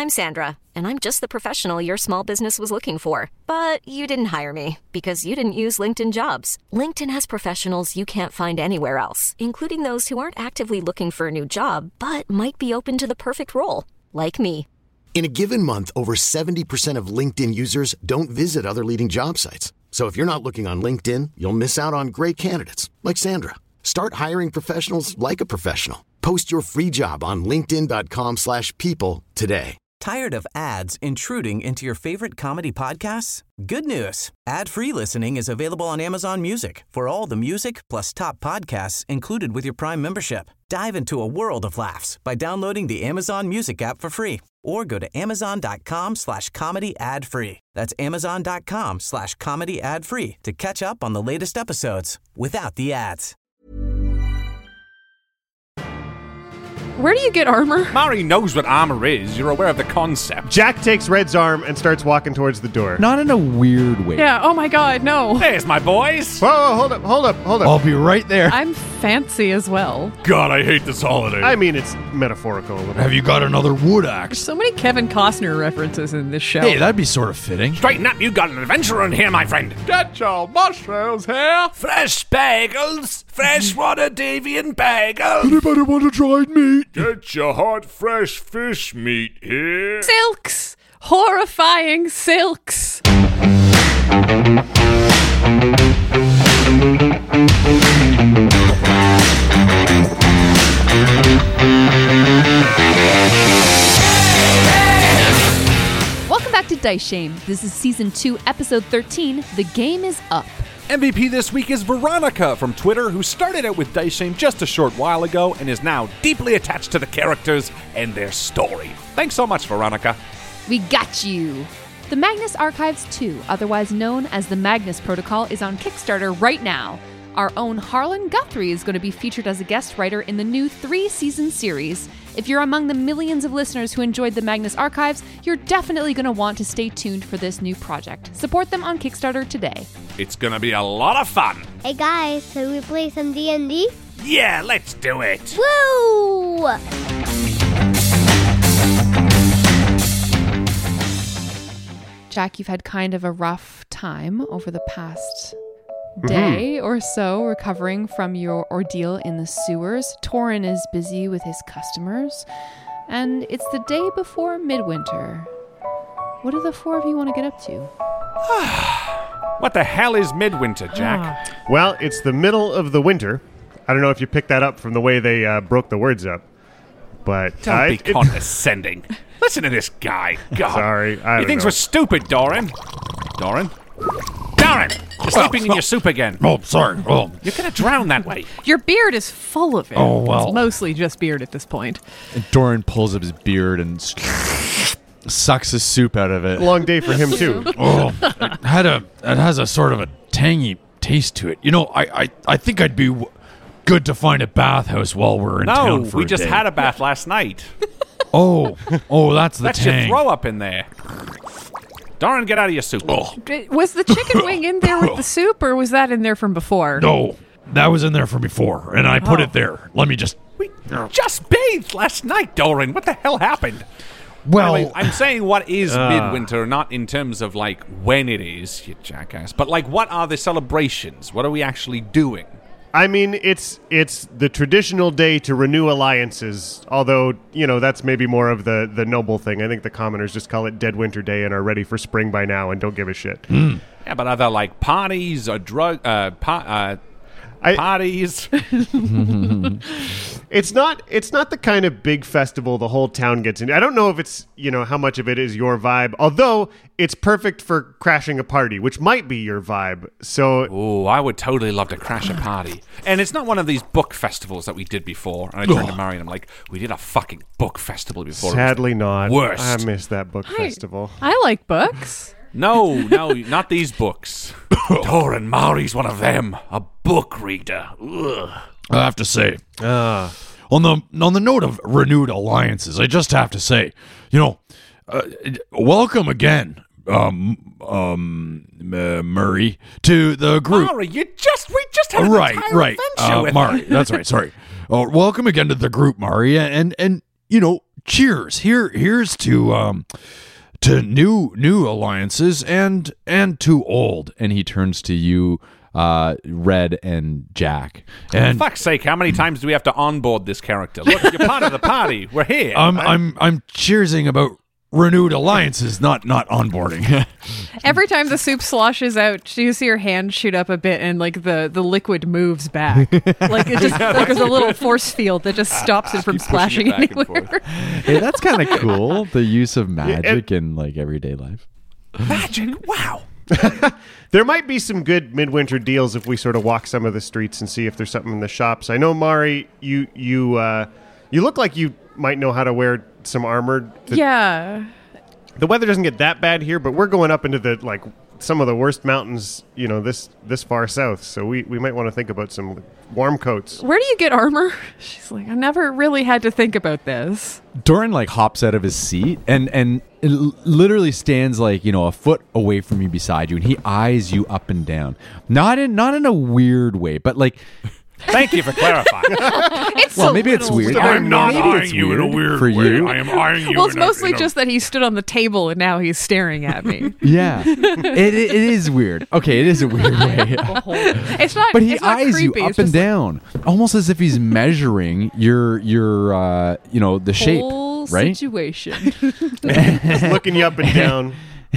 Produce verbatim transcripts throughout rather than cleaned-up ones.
I'm Sandra, and I'm just the professional your small business was looking for. But you didn't hire me because you didn't use LinkedIn Jobs. LinkedIn has professionals you can't find anywhere else, including those who aren't actively looking for a new job, but might be open to the perfect role, like me. In a given month, over seventy percent of LinkedIn users don't visit other leading job sites. So if you're not looking on LinkedIn, you'll miss out on great candidates like Sandra. Start hiring professionals like a professional. Post your free job on linkedin.com slash people today. Tired of ads intruding into your favorite comedy podcasts? Good news. Ad-free listening is available on Amazon Music for all the music plus top podcasts included with your Prime membership. Dive into a world of laughs by downloading the Amazon Music app for free or go to amazon.com slash comedy ad free. That's amazon.com slash comedy ad free to catch up on the latest episodes without the ads. Where do you get armor? Mari knows what armor is. You're aware of the concept. Jack takes Red's arm and starts walking towards the door. Not in a weird way. Yeah, oh my god, no. There's my boys. Whoa, whoa, hold up, hold up, hold up. I'll be right there. I'm fancy as well. God, I hate this holiday. I mean, it's metaphorical a little. Have you got another wood There's axe? so many Kevin Costner references in this show. Hey, that'd be sort of fitting. Straighten up, you got an adventurer in here, my friend. Get your mushrooms here. Fresh bagels. Freshwater Davian bagels. Anybody want a dried meat? Get your hot, fresh fish meat here. Silks! Horrifying silks! Welcome back to Dice Shame. This is Season two, Episode thirteen, The Game is Up. M V P this week is Veronica from Twitter, who started out with Dice Shame just a short while ago and is now deeply attached to the characters and their story. Thanks so much, Veronica. We got you! The Magnus Archives two, otherwise known as the Magnus Protocol, is on Kickstarter right now. Our own Harlan Guthrie is going to be featured as a guest writer in the new three-season series. If you're among the millions of listeners who enjoyed the Magnus Archives, you're definitely going to want to stay tuned for this new project. Support them on Kickstarter today. It's gonna be a lot of fun. Hey guys, shall we play some D and D? Yeah, let's do it. Woo! Jack, you've had kind of a rough time over the past day or so recovering from your ordeal in the sewers. Torin is busy with his customers, and it's the day before midwinter. What do the four of you want to get up to? What the hell is midwinter, Jack? Well, it's the middle of the winter. I don't know if you picked that up from the way they uh, broke the words up, but Don't uh, be it- condescending. Listen to this guy. God. Sorry, I He don't thinks know. we're stupid, Doran. Doran? Doran! You're sleeping in your soup again. Oh, sorry. Oh, You're gonna drown that way. Your beard is full of it. Oh, well. It's mostly just beard at this point. and Doran pulls up his beard and sucks his soup out of it. long day for him too. Oh, it had a. It has a sort of a tangy taste to it. You know, I, I, I think I'd be w- good to find a bathhouse while we're in No, town for we a just day. had a bath last night. Oh, oh, that's the That's your tang. throw up in there. Doran, get out of your soup. Oh, Was the chicken wing in there with the soup, or was that in there from before? no, that was in there from before, and I put Oh. it there. Let me just. We just bathed last night, Doran. What the hell happened? Well, Anyway, I'm saying what is Uh. midwinter, not in terms of like when it is, you jackass, but like what are the celebrations? What are we actually doing? I mean, it's it's the traditional day to renew alliances, although, you know, that's maybe more of the, the noble thing. I think the commoners just call it Dead Winter Day and are ready for spring by now and don't give a shit. Yeah, but are there like parties or drug uh, pa- uh I- parties? It's not it's not the kind of big festival the whole town gets into. I don't know if it's, you know, how much of it is your vibe, although it's perfect for crashing a party, which might be your vibe. So Oh, I would totally love to crash a party. And it's not one of these book festivals that we did before. And I turned to Mari and I'm like, we did a fucking book festival before. It was sadly not. worst. I missed that book I- festival. I like books. No, no, not these books. Doran Mari's one of them. A book reader. Ugh. I have to say, Ah. on the on the note of renewed alliances, I just have to say, you know, uh, welcome again, um, um, uh, Murray, to the group. Mari, you just we just had an right, entire right, adventure uh, with Mari. That's right. Sorry. Oh, welcome again to the group, Mari, and and you know, cheers. Here, here's to um, to new new alliances and and to old. And he turns to you, uh, Red and Jack. And For fuck's sake, how many times do we have to onboard this character? Look, you're part of the party. We're here. I'm I'm I'm cheersing about renewed alliances, not not onboarding. Every time the soup sloshes out, you see her hand shoot up a bit, and like the, the liquid moves back. Like it just like there's a little force field that just stops it from Keep pushing splashing it back and anywhere. forth. Hey, that's kind of cool. The use of magic in like everyday life. Magic? Wow. There might be some good midwinter deals if we sort of walk some of the streets and see if there's something in the shops. I know, Mari, you you uh, you look like you might know how to wear some armor. The, Yeah. the weather doesn't get that bad here, but we're going up into the like some of the worst mountains, you know, this this far south. So we, we might want to think about some warm coats. Where do you get armor? She's like, I never really had to think about this. Doran like hops out of his seat and and l- literally stands like, you know, a foot away from you beside you, and he eyes you up and down. Not in not in a weird way, but like Thank you for clarifying. It's well, a maybe it's little weird. I'm not maybe eyeing it's you in a weird for way. you. I am eyeing you Well, it's in a- mostly in a- just that he stood on the table and now he's staring at me. Yeah, it, it it is weird. Okay, it is a weird way. It's not. But he it's not eyes you creepy. up It's and just down, almost as if he's measuring your your uh, you know the shape, whole right? situation. Just looking you up and down.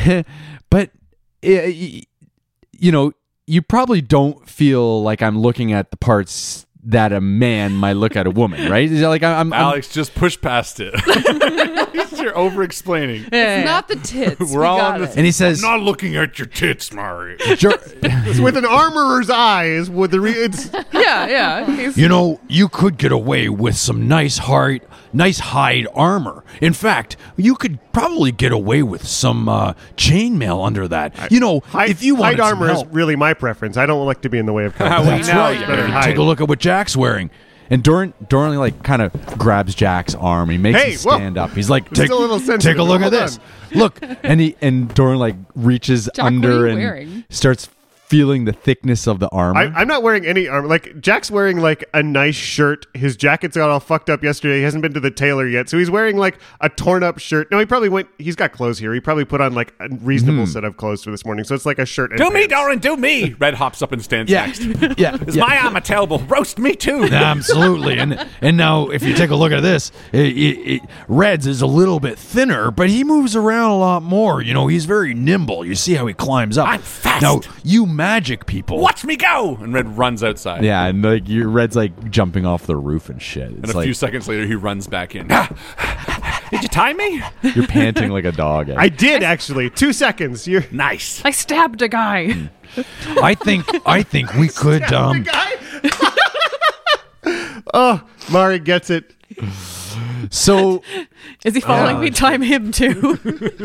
But uh, y- you know, you probably don't feel like I'm looking at the parts that a man might look at a woman, right? Is that like I'm, I'm Alex, just push past it. You're over-explaining. Yeah. It's not the tits. We're we all got on the- it. and he says, I'm not looking at your tits, Mari. "Jor- It's with an armorer's eyes. With the re- it's yeah, yeah. He's, you know, you could get away with some nice hard, nice hide armor. In fact, you could probably get away with some uh, chainmail under that. You know, hide, if you hide wanted some armor is help. really my preference. I don't like to be in the way of How combat. we That's know right. you. Better hide. Take a look at what Jack's wearing. And Doran, Doran like kind of grabs Jack's arm. He makes Hey, him whoa. stand up. He's like, It's take, still a little take sensitive, a look at hold this. Look, and he and Doran like reaches Jack, what under are you and wearing? starts feeling the thickness of the armor. I, I'm not wearing any armor. Like, Jack's wearing, like, a nice shirt. His jacket's got all fucked up yesterday. He hasn't been to the tailor yet. So he's wearing, like, a torn-up shirt. No, he probably went... He's got clothes here. He probably put on, like, a reasonable set of clothes for this morning. So it's like a shirt and Do me, pants. Doran, do me. Red hops up and stands yeah, next. yeah, Is yeah. my armor terrible? Roast me too. Absolutely, and and now if you take a look at this, it, it, it, Red's is a little bit thinner, but he moves around a lot more. You know, he's very nimble. You see how he climbs up. I'm fast. Now, you magic people. Watch me go. And Red runs outside. Yeah, and like your Red's like jumping off the roof and shit. It's And a like few seconds later, he runs back in. Did you time me? you're panting like a dog. I did, actually. Two seconds. You're... Nice. I stabbed a guy. I think I think we could. Um, Oh, Mari gets it. so Is he following me? Time him too.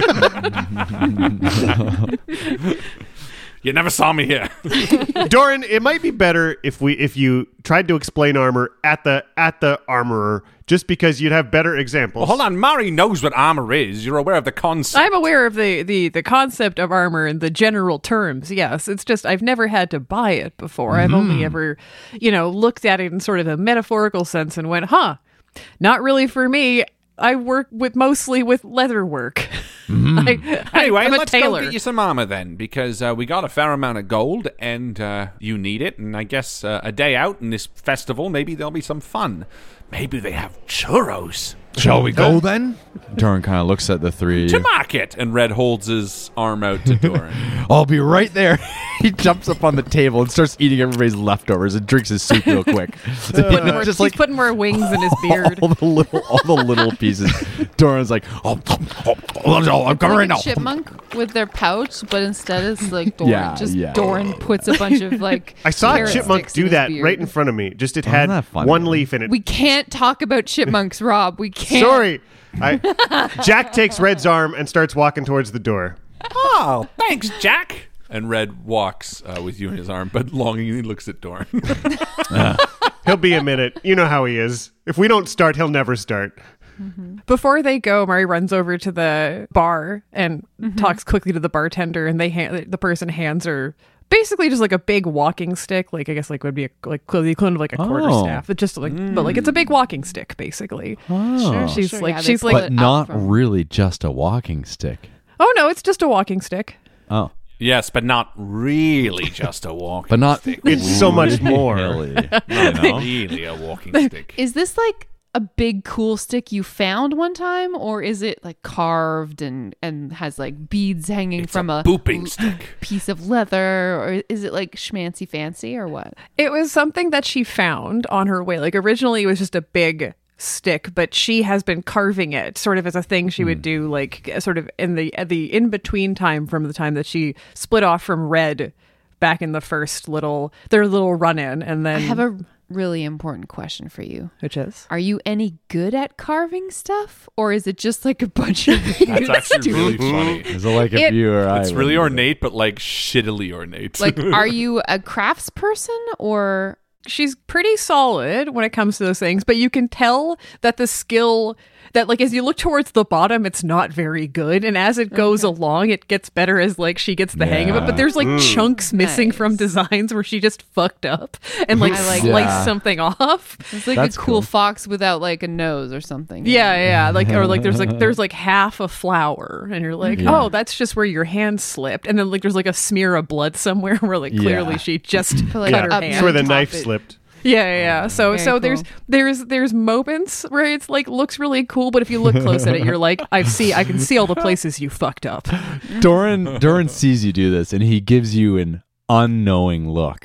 You never saw me here. Doran, it might be better if we if you tried to explain armor at the at the armorer, just because you'd have better examples. Well, hold on. Mari knows what armor is. You're aware of the concept. I'm aware of the, the, the concept of armor and the general terms, yes. It's just I've never had to buy it before. I've only ever, you know, looked at it in sort of a metaphorical sense and went, huh, not really for me. I work with mostly with leather work. I, Anyway, I'm a let's tailor. go get you some armor then, because uh, we got a fair amount of gold, and uh, you need it. And I guess uh, a day out in this festival, maybe there'll be some fun. Maybe they have churros. shall we go then? Doran kind of looks at the three. To market! And Red holds his arm out to Doran. I'll be right there. He jumps up on the table and starts eating everybody's leftovers and drinks his soup real quick. Putting more- just he's like putting more wings in his beard. all the little, all the little pieces. Doran's like, oh, oh, oh, oh, I'm coming right Like now. a chipmunk with their pouch, but instead it's like Doran. Yeah, just yeah. Doran puts a bunch of like. I saw a carrot chipmunk sticks do in his that beard. right in front of me. Just it Oh, had isn't that funny? one leaf in it. We can't talk about chipmunks, Rob. We can't. Sorry. I, Jack takes Red's arm and starts walking towards the door. Oh, thanks, Jack. And Red walks uh, with you in his arm, but longingly looks at Doran. He'll be a minute. You know how he is. If we don't start, he'll never start. Before they go, Mari runs over to the bar and talks quickly to the bartender, and they hand, the person hands her basically just like a big walking stick. Like I guess like would be a, like the equivalent of like a quarter Oh. staff. But just like but like it's a big walking stick basically. Oh. She's Sure, like yeah, they she's pull like it But up not from- really just a walking stick. oh no, it's just a walking stick. Oh. Yes, but not really just a walking But not stick. It's so much more. really, you Not know? really a walking stick. Is this like a big cool stick you found one time, or is it like carved and and has like beads hanging It's from a a, booping l- stick. piece of leather, or is it like schmancy fancy or what? It was something that she found on her way. Like originally it was just a big stick, but she has been carving it sort of as a thing she would do like sort of in the at the in between time from the time that she split off from Red back in the first little their little run in and then I have a really important question for you. which is Are you any good at carving stuff, or is it just like a bunch of That's actually really funny. Is it like if It- you or I? It's really were to do ornate, but like shittily ornate. like, are you a crafts person, or she's pretty solid when it comes to those things, but you can tell that the skill that like as you look towards the bottom, it's not very good, and as it goes along, it gets better as like she gets the hang of it. But there's like chunks missing Nice. from designs where she just fucked up and like I like sliced that. something off. it's like That's a cool, cool. fox without like a nose or something? Yeah, yeah, like or like there's like there's like half a flower, and you're like, Yeah. oh, that's just where your hand slipped, and then like there's like a smear of blood somewhere where like clearly Yeah. she just But, like, cut her up hand. It's where the Top knife it. slipped. Yeah, yeah, yeah. So, Very so there's cool. there's there's moments where it's like looks really cool, but if you look close at it, you're like, I see, I can see all the places you fucked up. Doran Doran sees you do this, and he gives you an unknowing look.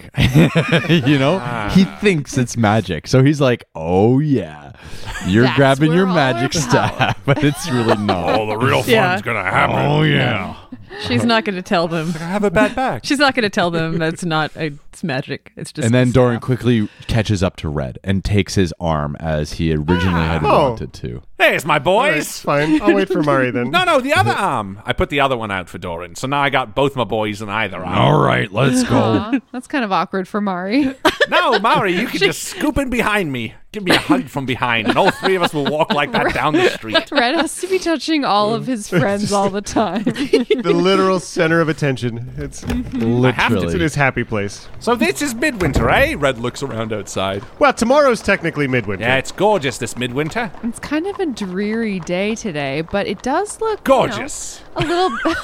You know, he thinks it's magic, so he's like, "Oh yeah, you're That's grabbing where your all magic our staff," but it's really not. oh, the real fun's Yeah. gonna happen. Oh yeah. She's not going to tell them. I have a bad back. She's not going to tell them that's not a, it's magic. It's just. And then a Doran staff. quickly catches up to Red and takes his arm as he originally had Oh. wanted to. There's my It's boys. fine. I'll wait for Mari then. No, no, the other arm. I put the other one out for Doran, so now I got both my boys in either arm. All right, let's go. Aw, that's kind of awkward for Mari. No, Mari, you can just scoop in behind me. Give me a hug from behind, and all three of us will walk like that down the street. Red has to be touching all of his friends all the time. The literal center of attention. It's, it's in Literally. his happy place. So this is midwinter, eh? Red looks around outside. Well, tomorrow's technically midwinter. Yeah, it's gorgeous this midwinter. It's kind of a dreary day today, but it does look Gorgeous. You know, a little.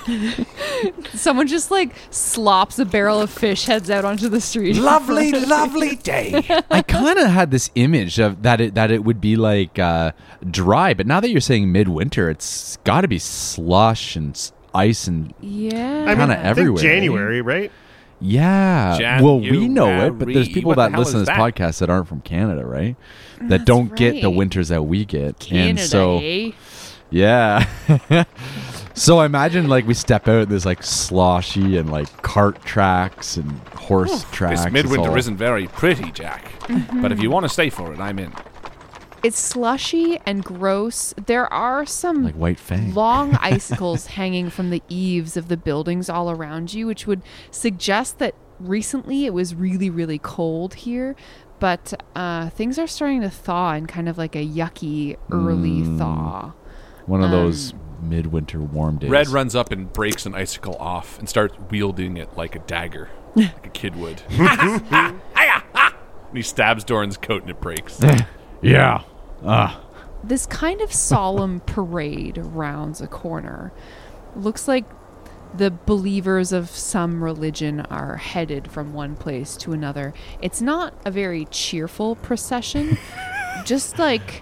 Someone just like slops a barrel of fish, heads out onto the street. Lovely, lovely day. I kind of had this image of that it that it would be like uh, dry, but now that you're saying midwinter, it's got to be slush and s- ice and Yeah. I mean, kinda think everywhere, January, right? yeah. Jan- well, we know it, January. but there's people What the that hell listen to is this that? podcast that aren't from Canada, right? That That's don't get the right. winters that we get, Canada, and so eh? yeah. So I imagine like we step out and there's like sloshy and like cart tracks and horse tracks. This It's midwinter all- isn't very pretty, Jack. But if you want to stay for it, I'm in. It's slushy and gross. There are some like White Fang. long icicles hanging from the eaves of the buildings all around you, which would suggest that recently it was really, really cold here. But uh, things are starting to thaw in kind of like a yucky early Mm. thaw. One of Um, those midwinter warm days. Red runs up and breaks an icicle off and starts wielding it like a dagger, like a kid would. And he stabs Doran's coat and it breaks. Yeah. Ah. This kind of solemn parade rounds a corner. Looks like the believers of some religion are headed from one place to another. It's not a very cheerful procession. Just like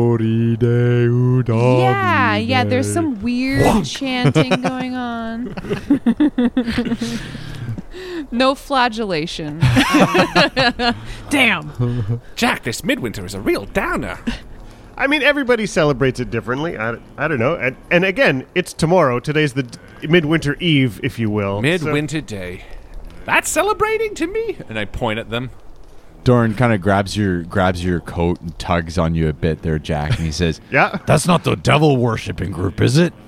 yeah, yeah. There's some weird chanting going on. No flagellation. Um, Damn. Jack, this midwinter is a real downer. I mean, everybody celebrates it differently. I, I don't know. And, and again, it's tomorrow. Today's the d- midwinter eve, if you will. Midwinter day. That's celebrating to me? And I point at them. Doran kind of grabs your grabs your coat and tugs on you a bit there, Jack, and he says, So, yeah. "That's not the devil worshipping group, is it?"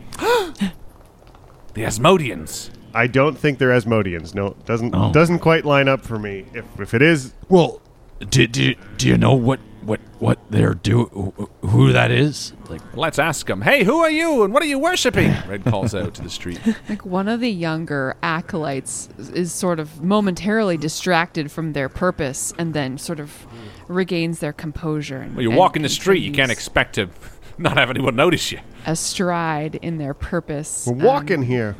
The Asmodeans. I don't think they're Asmodeans. No, doesn't Oh. doesn't quite line up for me. If if it is, Well, do, do, do you know what what what they're do who that is? Like, Let's ask him. Hey, who are you and what are you worshipping? Red calls out to the street. Like one of the younger acolytes is sort of momentarily distracted from their purpose and then sort of regains their composure. And, Well, you and walk in the street, you can't continues expect to not have anyone notice you. astride in their purpose. We're walking um, here.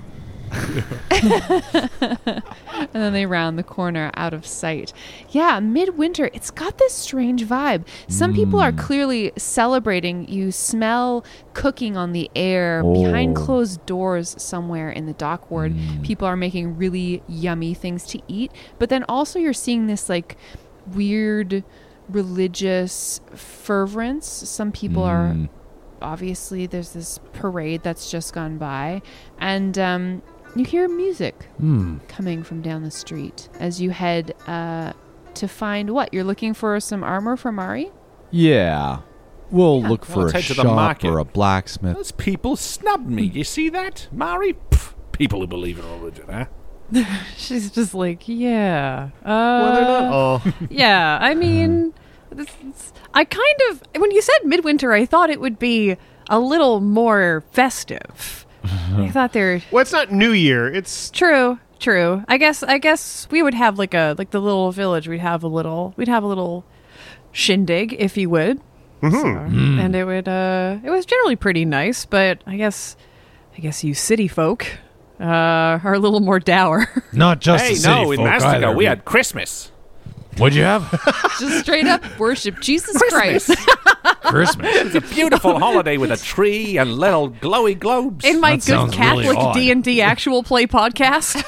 And then they round the corner out of sight. Yeah, midwinter, it's got this strange vibe. Some people are clearly celebrating. You smell cooking on the air behind Oh. closed doors somewhere in the dock ward. People are making really yummy things to eat. But then also you're seeing this like weird religious fervence. Some people are obviously there's this parade that's just gone by, and um, you hear music coming from down the street as you head uh, to find what you're looking for. Some armor for Mari. Yeah. We'll look Well, for let's a head to the shop market. or a blacksmith. Those people snubbed me. You see that, Mari? Pff, people who believe in religion, huh? She's just like, yeah. Uh, Well, they're not all. Yeah, I mean, this, this- I kind of, when you said midwinter, I thought it would be a little more festive. I thought they're Well, it's not New Year. It's true, true. I guess, I guess we would have like a, like the little village, we'd have a little, we'd have a little shindig, if you would. So, and it would, uh, it was generally pretty nice, but I guess, I guess you city folk, uh, are a little more dour. not just Hey, the city no, in folk Mastico, either. we had Christmas. What'd you have? Just straight up worship Jesus Christmas. Christ. Christmas. It's a beautiful holiday with a tree and little glowy globes. In my That good sounds really Catholic odd. D and D actual play podcast.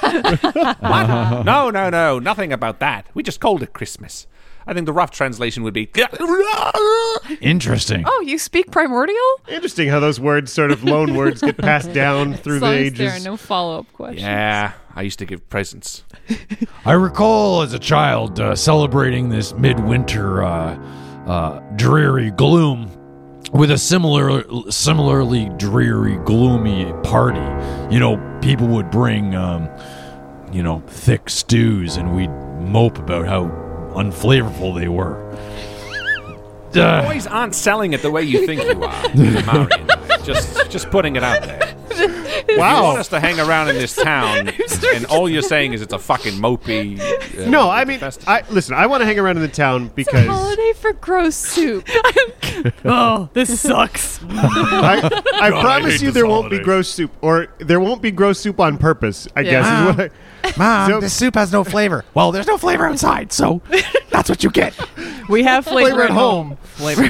What? No, no, no. Nothing about that. We just called it Christmas. I think the rough translation would be... Interesting. Oh, you speak primordial? interesting how those words, sort of loan words, get passed down through As the long as ages. there are no follow-up questions. Yeah, I used to give presents. I recall as a child uh, celebrating this midwinter uh, uh, dreary gloom with a similar, similarly dreary, gloomy party. You know, people would bring, um, you know, thick stews, and we'd mope about how unflavorful they were. Uh, Boys aren't selling it the way you think you are, Marion. Just, just putting it out there. You Wow. want us to hang around in this town, and all you're saying is it's a fucking mopey... Uh, No, I mean, fest- I listen. I want to hang around in the town because Holiday for gross soup. Oh, this sucks. I, I God, I promise hate you this there won't be holiday. gross soup, or there won't be gross soup on purpose. I guess Yeah. is what I, Mom, So- this soup has no flavor. Well, there's no flavor outside, so that's what you get. We have flavor, flavor at home. Flavor.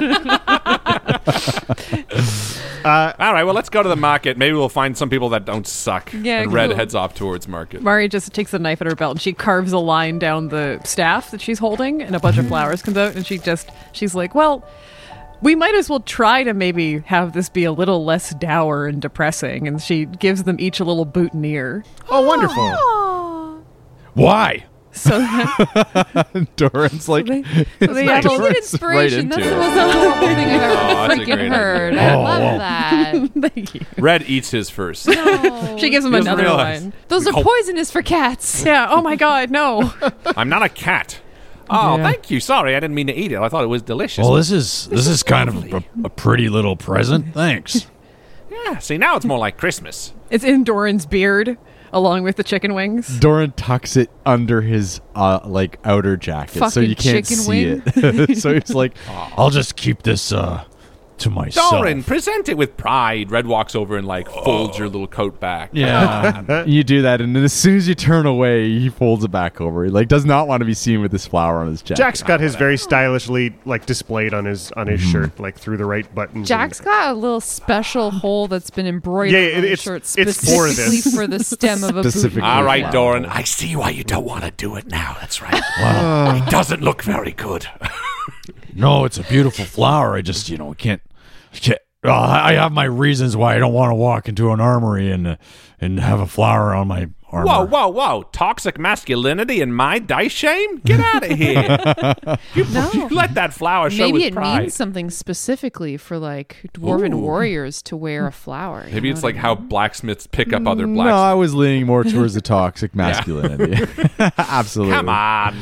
All right, well, let's go to the market. Maybe we'll find some people that don't suck. Yeah, and Red cool. heads off towards market. Mari just takes a knife at her belt and she carves a line down the staff that she's holding, and a bunch of flowers comes out, and she just she's like, well, we might as well try to maybe have this be a little less dour and depressing, and she gives them each a little boutonniere. Oh, wonderful! Why? So that Doran's like, they, so they have a Total little, inspiration. right That's into the it. most horrible thing I've ever Oh, that's a freaking great heard. idea. I Oh, love wow. that. Thank you. Red eats his first. No. She gives him He doesn't another realize. one. Those are Oh. poisonous for cats. Yeah. Oh my God, no. I'm not a cat. Oh, Yeah. thank you. Sorry, I didn't mean to eat it. I thought it was delicious. Well, this is this is kind of a, a pretty little present. Thanks. yeah, see, now it's more like Christmas. It's in Doran's beard, along with the chicken wings. Doran tucks it under his uh, like outer jacket, so Fucking you can't chicken see wing. it. So he's like, I'll just keep this uh, to myself. Doran, present it with pride. Red walks over and, like, folds your little coat back. Yeah. you do that, and then as soon as you turn away, he folds it back over. He like does not want to be seen with this flower on his jacket. Jack's got his very stylishly like displayed on his on his shirt, like through the right buttons. Jack's and- got a little special hole that's been embroidered Yeah, it- on his it's- shirt it's for specifically this. for the stem of a Specifically. boot. All right, Wow. Doran. I see why you don't want to do it now. That's right. Wow. It doesn't look very good. No, it's a beautiful flower. I just, you know, can't. can't uh, I have my reasons why I don't want to walk into an armory and uh, and have a flower on my armor. Whoa, whoa, whoa. Toxic masculinity and my dice shame? Get out of here. you, you let that flower show Maybe his it pride. means something specifically for like dwarven Ooh. warriors to wear a flower. you Maybe know it's what like I how mean? blacksmiths pick up other No, blacksmiths. I was leaning more towards the toxic masculinity. Absolutely. Come on.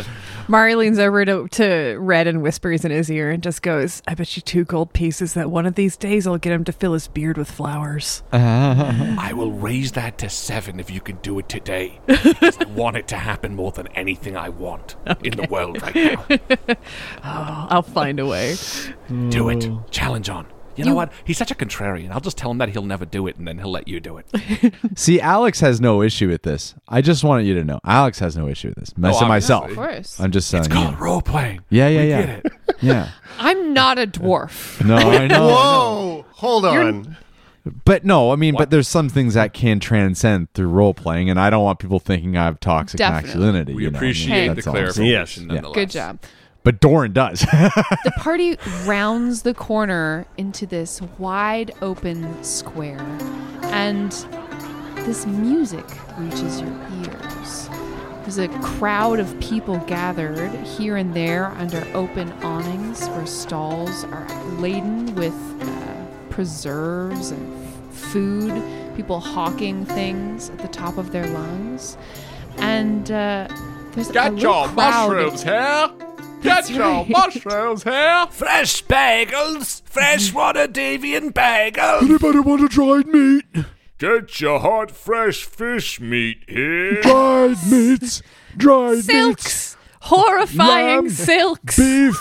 Mari leans over to, to Red and whispers in his ear and just goes, I bet you two gold pieces that one of these days I'll get him to fill his beard with flowers. I will raise that to seven if you can do it today. Because I want it to happen more than anything I want okay. in the world right now. oh, I'll find a way. Do it. Challenge on. You know you, what? He's such a contrarian. I'll just tell him that he'll never do it, and then he'll let you do it. See, Alex has no issue with this. I just wanted you to know. Alex has no issue with this. Oh, so myself. Of course. I'm just saying. It's called role-playing. Yeah, yeah, we yeah. Get it. Yeah. I'm not a dwarf. No, I know. Whoa! I know. Hold on. You're, but no, I mean, what? but there's some things that can transcend through role-playing, and I don't want people thinking I have toxic Definitely. masculinity. We you know? appreciate I mean, the that's all. clarification. Yes. Yeah. Good job. But Doran does. The party rounds the corner into this wide open square, and this music reaches your ears. There's a crowd of people gathered here and there under open awnings where stalls are laden with uh, preserves and f- food, people hawking things at the top of their lungs. And uh, there's a little crowd. here! Get your mushrooms here! Fresh bagels! Freshwater Davian bagels! Anybody want a dried meat? Get your hot, fresh fish meat here! Dried meats! Dried Silks! Horrifying Lamb, silks! Beef!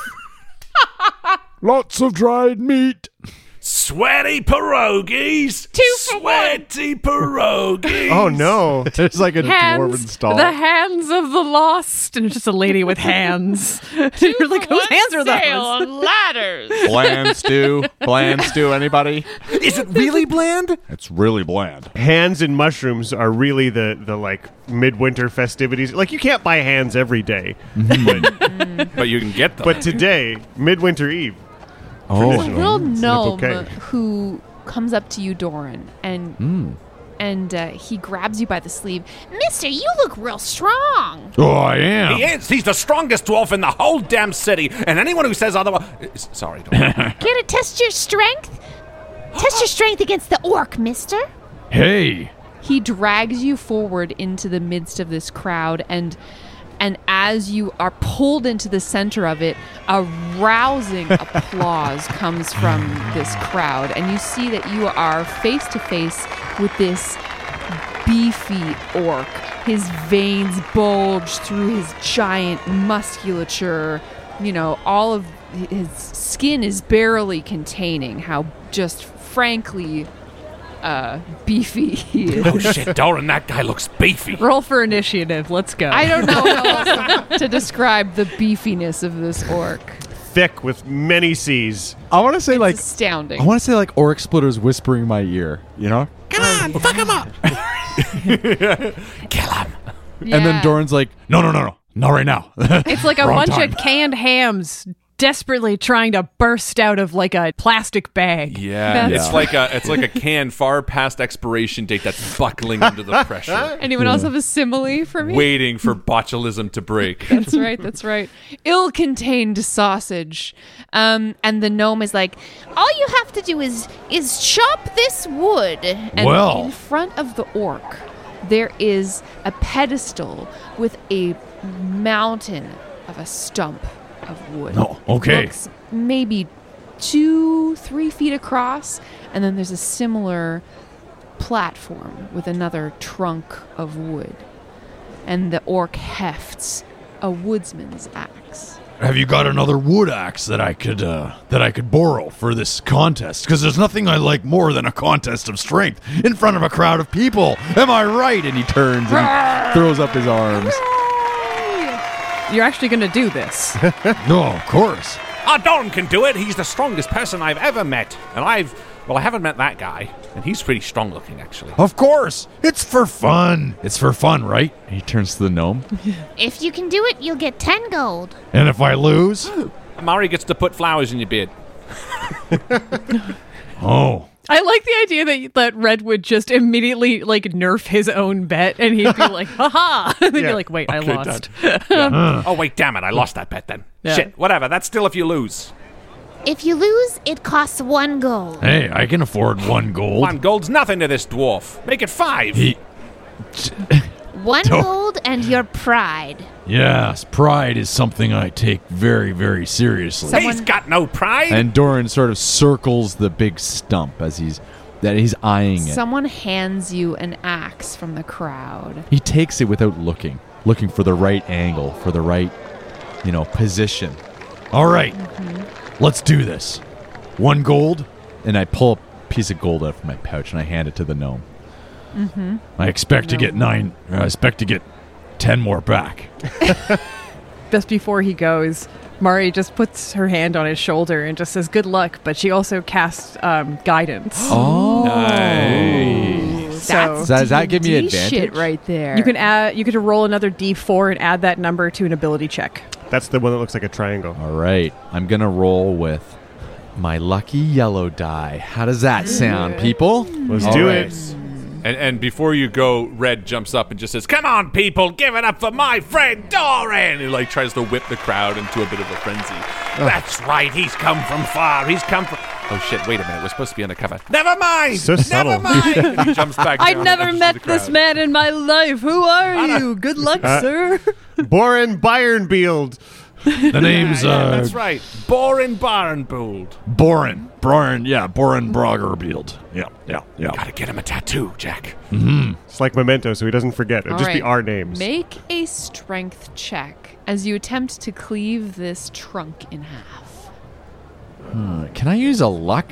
Lots of dried meat! Sweaty pierogies! Two for Sweaty pierogies! Oh no! There's like a hands, dwarven stall. The hands of the lost, and it's just a lady with hands. You're like, whose hands are those? on ladders. Bland stew. Bland stew, anybody? Is it really bland? It's really bland. Hands and mushrooms are really the, the like midwinter festivities. Like you can't buy hands every day, but, But you can get them. but today, midwinter eve. Oh. There's a little Snip, gnome okay. who comes up to you, Doran, and Mm. and uh, he grabs you by the sleeve. Mister, you look real strong. Oh, I am. He is. He's the strongest dwarf in the whole damn city. And anyone who says otherwise... Sorry, don't. Care to test your strength? Test your strength against the orc, mister. Hey. He drags you forward into the midst of this crowd, and and as you are pulled into the center of it, a rousing applause comes from this crowd, and you see that you are face to face with this beefy orc. His veins bulge through his giant musculature. You know, all of his skin is barely containing how just frankly uh, beefy he is. Oh, shit, Doran, that guy looks beefy. Roll for initiative. Let's go. I don't know how else to describe the beefiness of this orc. Thick with many C's. I want to say It's like astounding. I want to say like Orc Splitter's whispering in my ear, you know? Come on, fuck him up. Kill him. And then Yeah. Doran's like, "No, no, no, no. Not right now." It's like a Wrong bunch time. of canned hams desperately trying to burst out of like a plastic bag. Yeah, That's- it's like a it's like a can far past expiration date that's buckling under the pressure, Anyone else have a simile for me? waiting for botulism to break. That's right, that's right. Ill-contained sausage. Um, and the gnome is like, All you have to do is is chop this wood. and Well. in front of the orc, there is a pedestal with a mountain of a stump of wood. Oh, okay. Looks maybe two, three feet across, and then there's a similar platform with another trunk of wood. And the orc hefts a woodsman's axe. Have you got another wood axe that I could uh, that I could borrow for this contest? Because there's nothing I like more than a contest of strength in front of a crowd of people. Am I right? And he turns and he throws up his arms. You're actually going to do this. No, of course. Ah, Doran can do it. He's the strongest person I've ever met, and I've well, I haven't met that guy, and he's pretty strong looking actually. Of course. It's for fun. It's for fun, right? And he turns to the gnome. If you can do it, you'll get ten gold. And if I lose? Mari gets to put flowers in your beard. Oh. I like the idea that that Red would just immediately like nerf his own bet, and he'd be like, "Haha!" and then Yeah. be like, "Wait, I Okay, lost." Oh wait, damn it! I lost that bet then. Yeah. Shit, whatever. That's still if you lose. If you lose, it costs one gold. Hey, I can afford one gold. One gold's nothing to this dwarf. Make it five. He, One gold and your pride. Yes, pride is something I take very, very seriously. Someone- He's got no pride. And Doran sort of circles the big stump as he's that he's eyeing it. Someone hands you an axe from the crowd. He takes it without looking, looking for the right angle, for the right, you know, position. All right, let's do this. One gold. And I pull a piece of gold out from my pouch and I hand it to the gnome. Mm-hmm. I expect to get nine. I expect to get ten more back. Just before he goes, Mari just puts her hand on his shoulder and just says, good luck, but she also casts um, guidance. Oh, nice. So Does that, does that give me D advantage? shit right there. you can add, you get to roll another d four and add that number to an ability check. That's the one that looks like a triangle. All right, I'm gonna roll with my lucky yellow die. How does that sound, people? Let's All do right. it. And, and before you go, Red jumps up and just says, "Come on, people, give it up for my friend Doran!" He like tries to whip the crowd into a bit of a frenzy. That's right, he's come from far. He's come from... Oh, shit, wait a minute. We're supposed to be undercover. Never mind! So Never subtle. mind! And he jumps back I've down never and enters met the this crowd. man in my life. Who are you? Good luck, Uh, sir. Boren Bayernbield. The name's Yeah, uh, that's right. Borin Barenbold. Boren. Boren. Yeah, Boren Broggerbield. Yeah, yeah, yeah. Gotta get him a tattoo, Jack. It's like Memento, so he doesn't forget. It'll All just be right. our names. Make a strength check as you attempt to cleave this trunk in half. Uh, can I use a luck?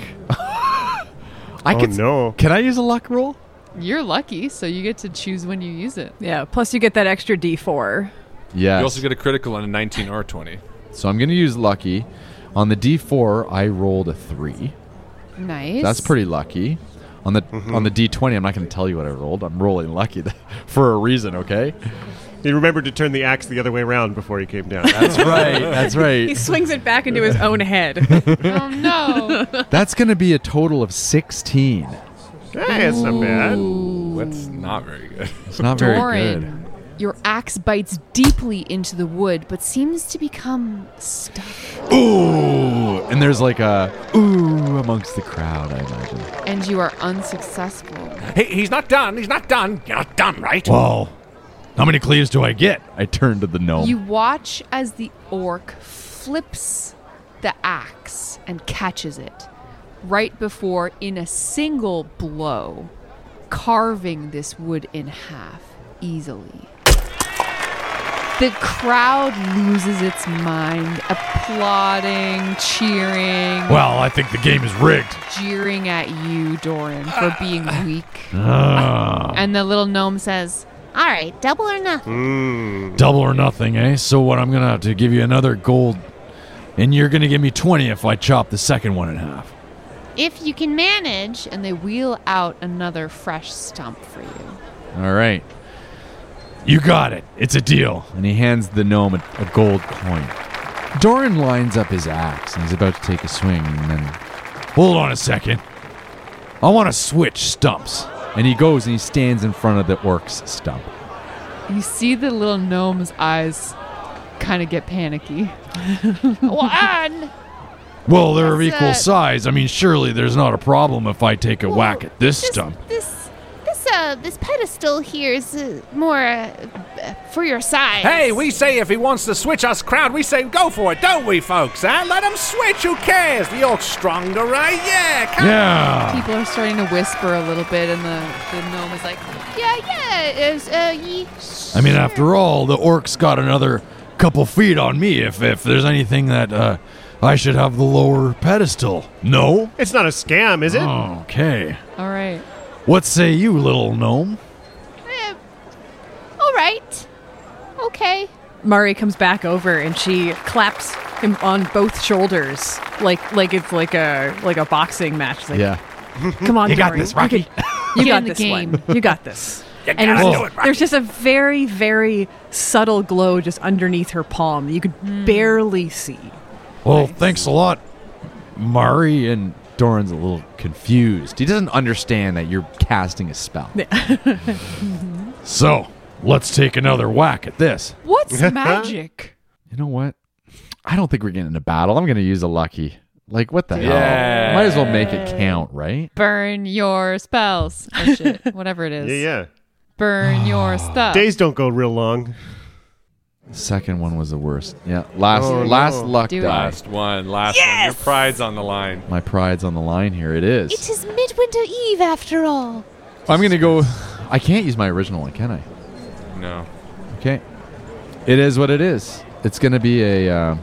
I Oh, can, no. Can I use a luck roll? You're lucky, so you get to choose when you use it. Yeah, plus you get that extra d four. Yes. You also get a critical on a nineteen or twenty. So I'm going to use lucky. On the D four, I rolled a three. Nice. That's pretty lucky. On the Mm-hmm. on the D twenty, I'm not going to tell you what I rolled. I'm rolling lucky for a reason, okay? He remembered to turn the axe the other way around before he came down. That's right. That's He right. swings it back into his own head. Oh no! That's going to be a total of sixteen. Hey, it's not bad. That's not very good. It's not very good. Doran, your axe bites deeply into the wood, but seems to become stuck. Ooh! And there's like a ooh amongst the crowd, I imagine. And you are unsuccessful. Hey, he's not done. He's not done. You're not done, right? Whoa. How many cleaves do I get? I turn to the gnome. You watch as the orc flips the axe and catches it right before, in a single blow, carving this wood in half easily. The crowd loses its mind, applauding, cheering, Well, I think the game is rigged. jeering at you, Doran, for being weak. Ah. And the little gnome says, All right, double or nothing. Double or nothing, eh? So what? I'm gonna have to give you another gold, and you're gonna give me twenty if I chop the second one in half. If you can manage. and they wheel out another fresh stump for you. All right. You got it. It's a deal. And he hands the gnome a, a gold coin. Doran lines up his axe and he's about to take a swing, and then Hold on a second. I want to switch stumps. and he goes and he stands in front of the orc's stump. You see the little gnome's eyes kind of get panicky. One. Well, they're of That's, equal uh, size. I mean, surely there's not a problem if I take a whack at this This, stump. this, this, uh, this pedestal here is uh, more uh, uh, for your size. Hey, we say if he wants to switch us crowd, we say go for it, don't we, folks? Huh? Let him switch. Who cares? The orc's stronger, right? Yeah, come Yeah. People are starting to whisper a little bit, and the, the gnome is like, Yeah, yeah. Is, uh, ye, I mean, sure. after all, the orc's got another couple feet on me. If if there's anything that uh, I should have the lower pedestal. No? It's not a scam, is it? Okay. all right. What say you, little gnome? Eh, all right. Okay. Mari comes back over and she claps him on both shoulders, like like it's like a like a boxing match. Like, Yeah. come on, You got Doran. this, Rocky. You, can- you Get got in the this game. one. You got this. You And gotta there's- do it, Rocky. there's just a very, very subtle glow just underneath her palm. You could barely see. Well, thanks a lot, Mari. And Doran's a little confused. He doesn't understand that you're casting a spell. so, let's take another whack at this. What's magic? You know what? I don't think we're getting into battle. I'm going to use a lucky. Like, what the Yeah. hell? Might as well make it count, right? Burn your spells. Or shit. Whatever it is. Yeah, yeah. burn your stuff. Days don't go real long. Second one was the worst. Yeah, last Oh, last no. luck Do it. die. Last one, last one. Your pride's on the line. My pride's on the line here. It is. It is Midwinter Eve after all. I'm gonna go. I can't use my original one, can I? No. Okay. It is what it is. It's gonna be a uh,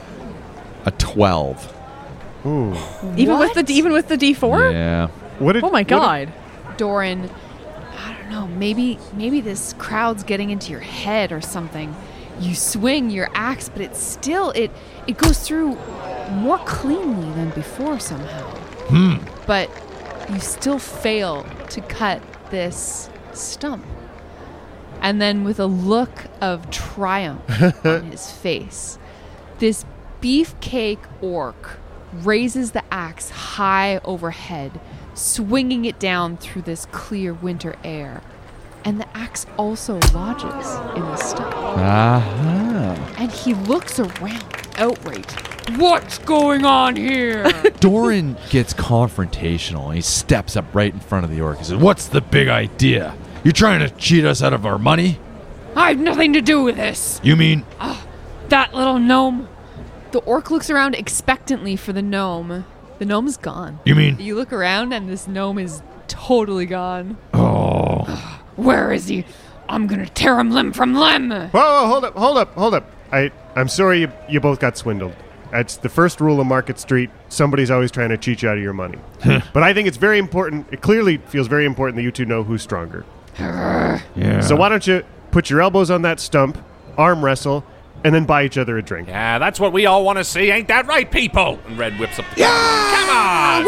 a twelve. Ooh. Even What? with the even with the D four? Yeah. What did, Oh my what did- god. Doran, I don't know, maybe maybe this crowd's getting into your head or something. You swing your axe, but it's still it it goes through more cleanly than before somehow. Hmm. But you still fail to cut this stump. And then with a look of triumph on his face, this beefcake orc raises the axe high overhead, swinging it down through this clear winter air. And the axe also lodges in the stump. Uh-huh. And he looks around, outraged. What's going on here? Doran gets confrontational. He steps up right in front of the orc. He says, What's the big idea? You trying to cheat us out of our money? I have nothing to do with this. You mean That little gnome. The orc looks around expectantly for the gnome. The gnome's gone. you mean You look around and this gnome is totally gone. Oh. Where is he? I'm gonna tear him limb from limb. Whoa, whoa, hold up, hold up, hold up. I, I'm sorry you, you both got swindled. That's the first rule of Market Street. Somebody's always trying to cheat you out of your money. But I think it's very important. It clearly feels very important that you two know who's stronger. Yeah. So why don't you put your elbows on that stump, arm wrestle, and then buy each other a drink. Yeah, that's what we all want to see. Ain't that right, people? And Red whips up the Come on!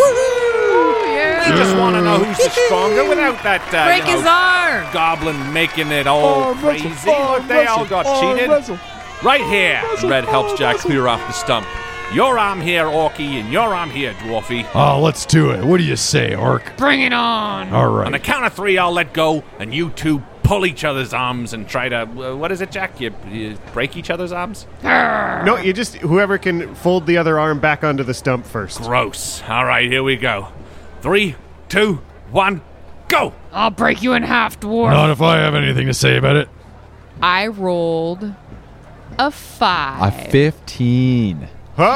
We just want to know who's the stronger without that uh, Break you know, his arm! goblin making it all crazy. Look, they all got cheated. Right here. And Red helps Jack clear off the stump. Your arm here, Orky, and your arm here, Dwarfy. Oh, let's do it. What do you say, Orc? Bring it on. All On the right. count of three, I'll let go, and you two pull each other's arms and try to. Uh, what is it, Jack? You, you break each other's arms? No, you just, whoever can fold the other arm back onto the stump first. Gross. All right, here we go. Three, two, one, go! I'll break you in half, dwarf. Not if I have anything to say about it. I rolled a five. A fifteen. Oh!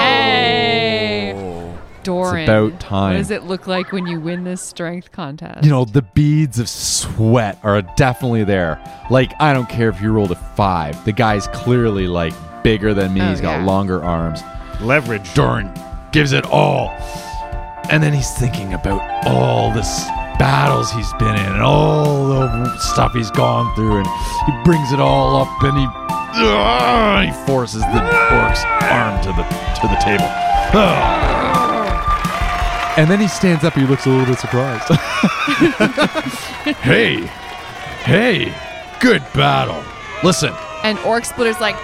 Hey, Doran. It's about time. What does it look like when you win this strength contest? You know, the beads of sweat are definitely there. Like, I don't care if you rolled a five. The guy's clearly, like, bigger than me. Oh, He's got yeah. longer arms. Leverage. Doran gives it all. And then he's thinking about all the s- battles he's been in and all the stuff he's gone through. And he brings it all up and he, uh, he forces the orc's arm to the, to the table. And then he stands up and he looks a little bit surprised. Hey, hey, good battle. Listen, And Orc Splitter's like,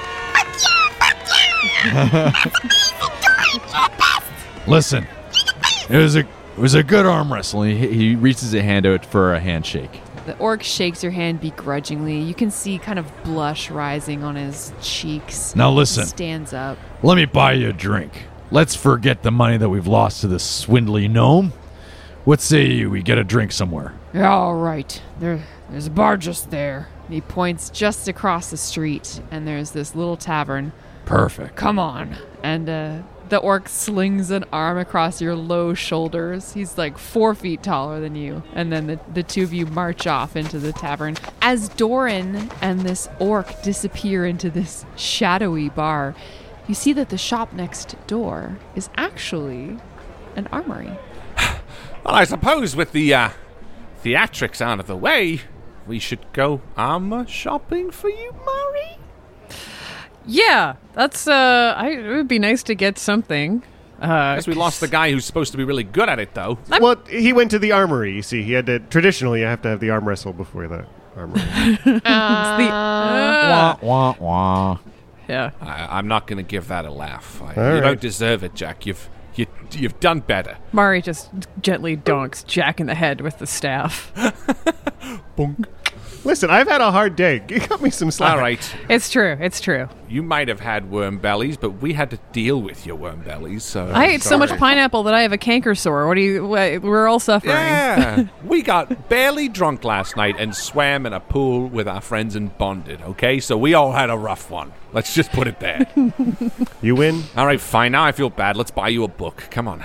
listen. It was a it was a good arm wrestle. He, he reaches a hand out for a handshake. the orc shakes your hand begrudgingly. You can see kind of blush rising on his cheeks. Now listen. He stands up. Let me buy you a drink. Let's forget the money that we've lost to this swindly gnome. What say you? We get a drink somewhere. Yeah, all right. There, there's a bar just there. He points just across the street, and there's this little tavern. Perfect. Come on. And uh, the orc slings an arm across your low shoulders. He's like four feet taller than you. And then the, the two of you march off into the tavern. As Doran and this orc disappear into this shadowy bar, you see that the shop next door is actually an armory. Well, I suppose with the uh, theatrics out of the way, we should go armor shopping for you, Murray? Yeah, that's uh, I, it would be nice to get something. Uh, I guess we lost the guy who's supposed to be really good at it, though. Well, he went to the armory, you see. He had to, traditionally, you have to have the arm wrestle before the armory. the, uh, Wah, wah, wah. yeah. I, I'm not going to give that a laugh. I, All you right. don't deserve it, Jack. You've you, you've done better. Mari just gently donks Jack in the head with the staff. Bonk. Listen, I've had a hard day. Cut me some slack. All right. It's true. It's true. You might have had worm bellies, but we had to deal with your worm bellies, so... I ate so much sorry. pineapple that I have a canker sore. What do you... What, we're all suffering. Yeah. We got barely drunk last night and swam in a pool with our friends and bonded, okay? So we all had a rough one. Let's just put it there. You win? All right, fine. Now I feel bad. Let's buy you a book. Come on.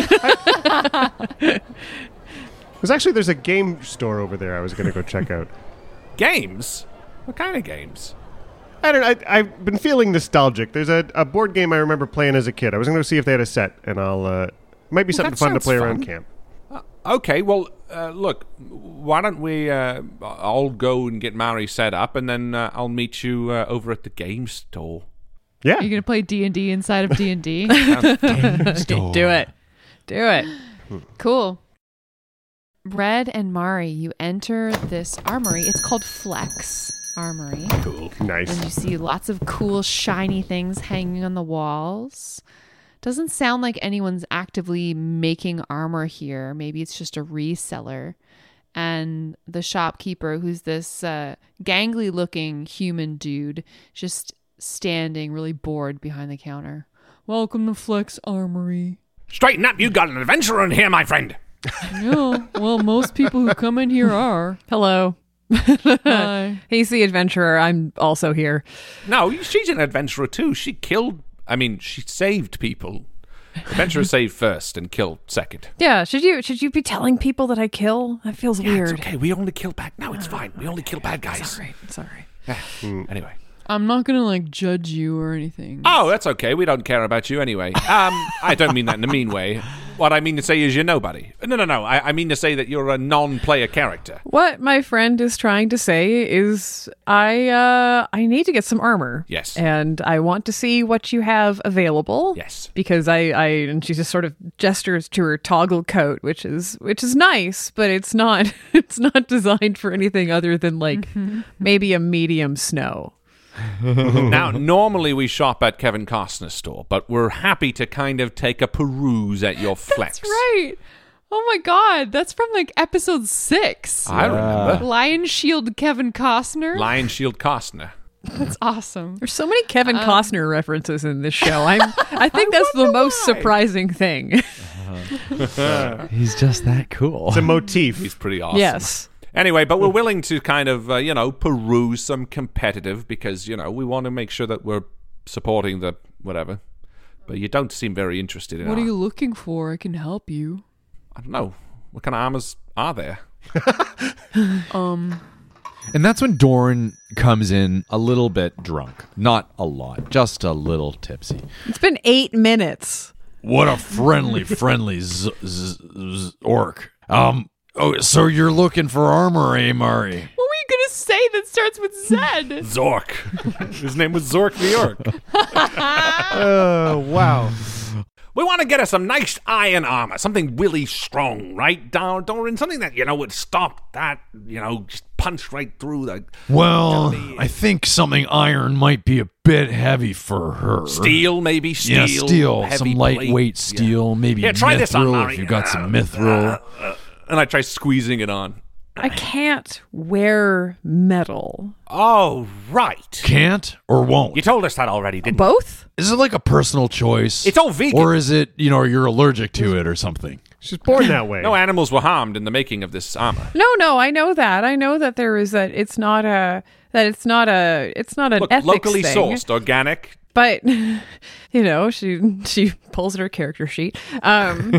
There's actually, there's a game store over there I was going to go check out. Games? What kind of games? I don't know. I, I've been feeling nostalgic. There's a, a board game I remember playing as a kid. I was going to go see if they had a set, and I'll... Uh, it might be something That fun to sounds play fun. around camp. Uh, okay, well, uh, look, why don't we uh, all go and get Mary set up, and then uh, I'll meet you uh, over at the game store. Yeah. Are you going to play D and D inside of D and D? Do it. Do it. Cool. Red and Mari, you enter this armory. It's called Flex Armory. Cool. Nice. And you see lots of cool, shiny things hanging on the walls. Doesn't sound like anyone's actively making armor here. Maybe it's just a reseller. And the shopkeeper, who's this uh, gangly-looking human dude, just standing really bored behind the counter. Welcome to Flex Armory. Straighten up, you got an adventurer in here, my friend. Yeah, well, most people who come in here are. Hello. Hi. He's the adventurer. I'm also here. No, she's an adventurer too. She killed, I mean, she saved people. Adventurer saved first and killed second. Yeah. Should you should you be telling people that I kill? That feels Yeah, weird. it's okay. We only kill bad. No, it's fine. We only kill bad guys. It's all right. It's all right. Yeah. Anyway. I'm not going to, like, judge you or anything. Oh, that's okay. We don't care about you anyway. Um, I don't mean that in a mean way. What I mean to say is you're nobody. No, no, no. I, I mean to say that you're a non-player character. What my friend is trying to say is I uh I need to get some armor. Yes. And I want to see what you have available. Yes. Because I, I and she just sort of gestures to her toggle coat, which is which is nice, but it's not it's not designed for anything other than like maybe a medium snow. Now, normally we shop at Kevin Costner's store, but we're happy to kind of take a peruse at your Flex. That's right. Oh my god, that's from like episode six. I remember. Lion Shield Kevin Costner. Lion Shield Costner. That's awesome. There's so many Kevin Um, Costner references in this show. I'm I think that's the most why. surprising thing. He's just that cool. It's a motif. He's pretty awesome. Yes. Anyway, but we're willing to kind of, uh, you know, peruse some competitive because, you know, we want to make sure that we're supporting the whatever. But you don't seem very interested in What are our- you looking for? I can help you. I don't know. What kind of armors are there? Um, And that's when Doran comes in a little bit drunk. Not a lot, just a little tipsy. It's been eight minutes. What a friendly, friendly z- z- z- orc. Um. Oh, so you're looking for armor, eh, Mari? what were you gonna say that starts with Z? Zork. His name was Zork the Orc. Oh, wow. We want to get us some nice iron armor, something really strong, right, Dor- Doran? Something that, you know, would stop that, you know, just punch right through the Well, I think something iron might be a bit heavy for her. steel, maybe steel. Yeah, steel. heavy Some plate. lightweight steel. Maybe Yeah, try this on, mithril Mari. if you've got some mithril. And I try squeezing it on. I can't wear metal. Oh, right. Can't or won't? You told us that already, didn't Both? Is it like a personal choice? It's all vegan. Or is it, you know, you're allergic to it or something? She's born that way. you? No animals were harmed in the making of this armor. No, no, I know that. I know that there is that it's not a that it's not a it's not an Look, ethics locally thing. sourced, organic. But you know, she she pulls at her character sheet. Um,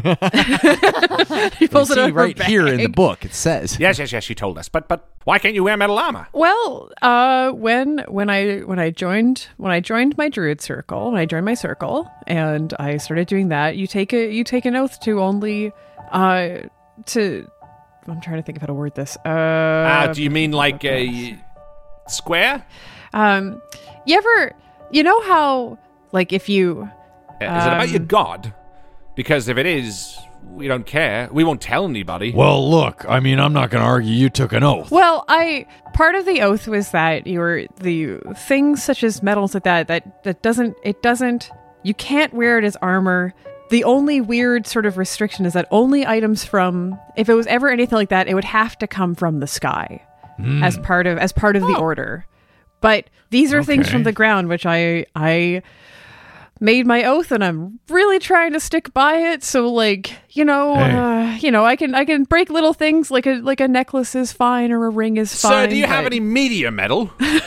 she pulls it See, out of her right here in the bag. book, it says. Yes, yes, yes, she told us. But but why can't you wear metal armor? Well, uh, when when I when I joined when I joined my druid circle, when I joined my circle, and I started doing that, you take a you take an oath to only uh to. I'm trying to think of how to word this. Uh, Uh, do you mean like a square? um, you ever you know how like if you Uh, Is it about Um, your god? Because if it is, we don't care. We won't tell anybody. Well, look, I mean, I'm not going to argue you took an oath. Well, I part of the oath was that you were the things such as metals like that that that doesn't it doesn't you can't wear it as armor. The only weird sort of restriction is that only items from if it was ever anything like that, it would have to come from the sky. mm. as part of as part of the order. But these are okay. things from the ground, which I I made my oath, and I'm really trying to stick by it. So, like, you know, hey. uh, you know, I can I can break little things like a like a necklace is fine or a ring is fine. Sir, do you but... have any media metal?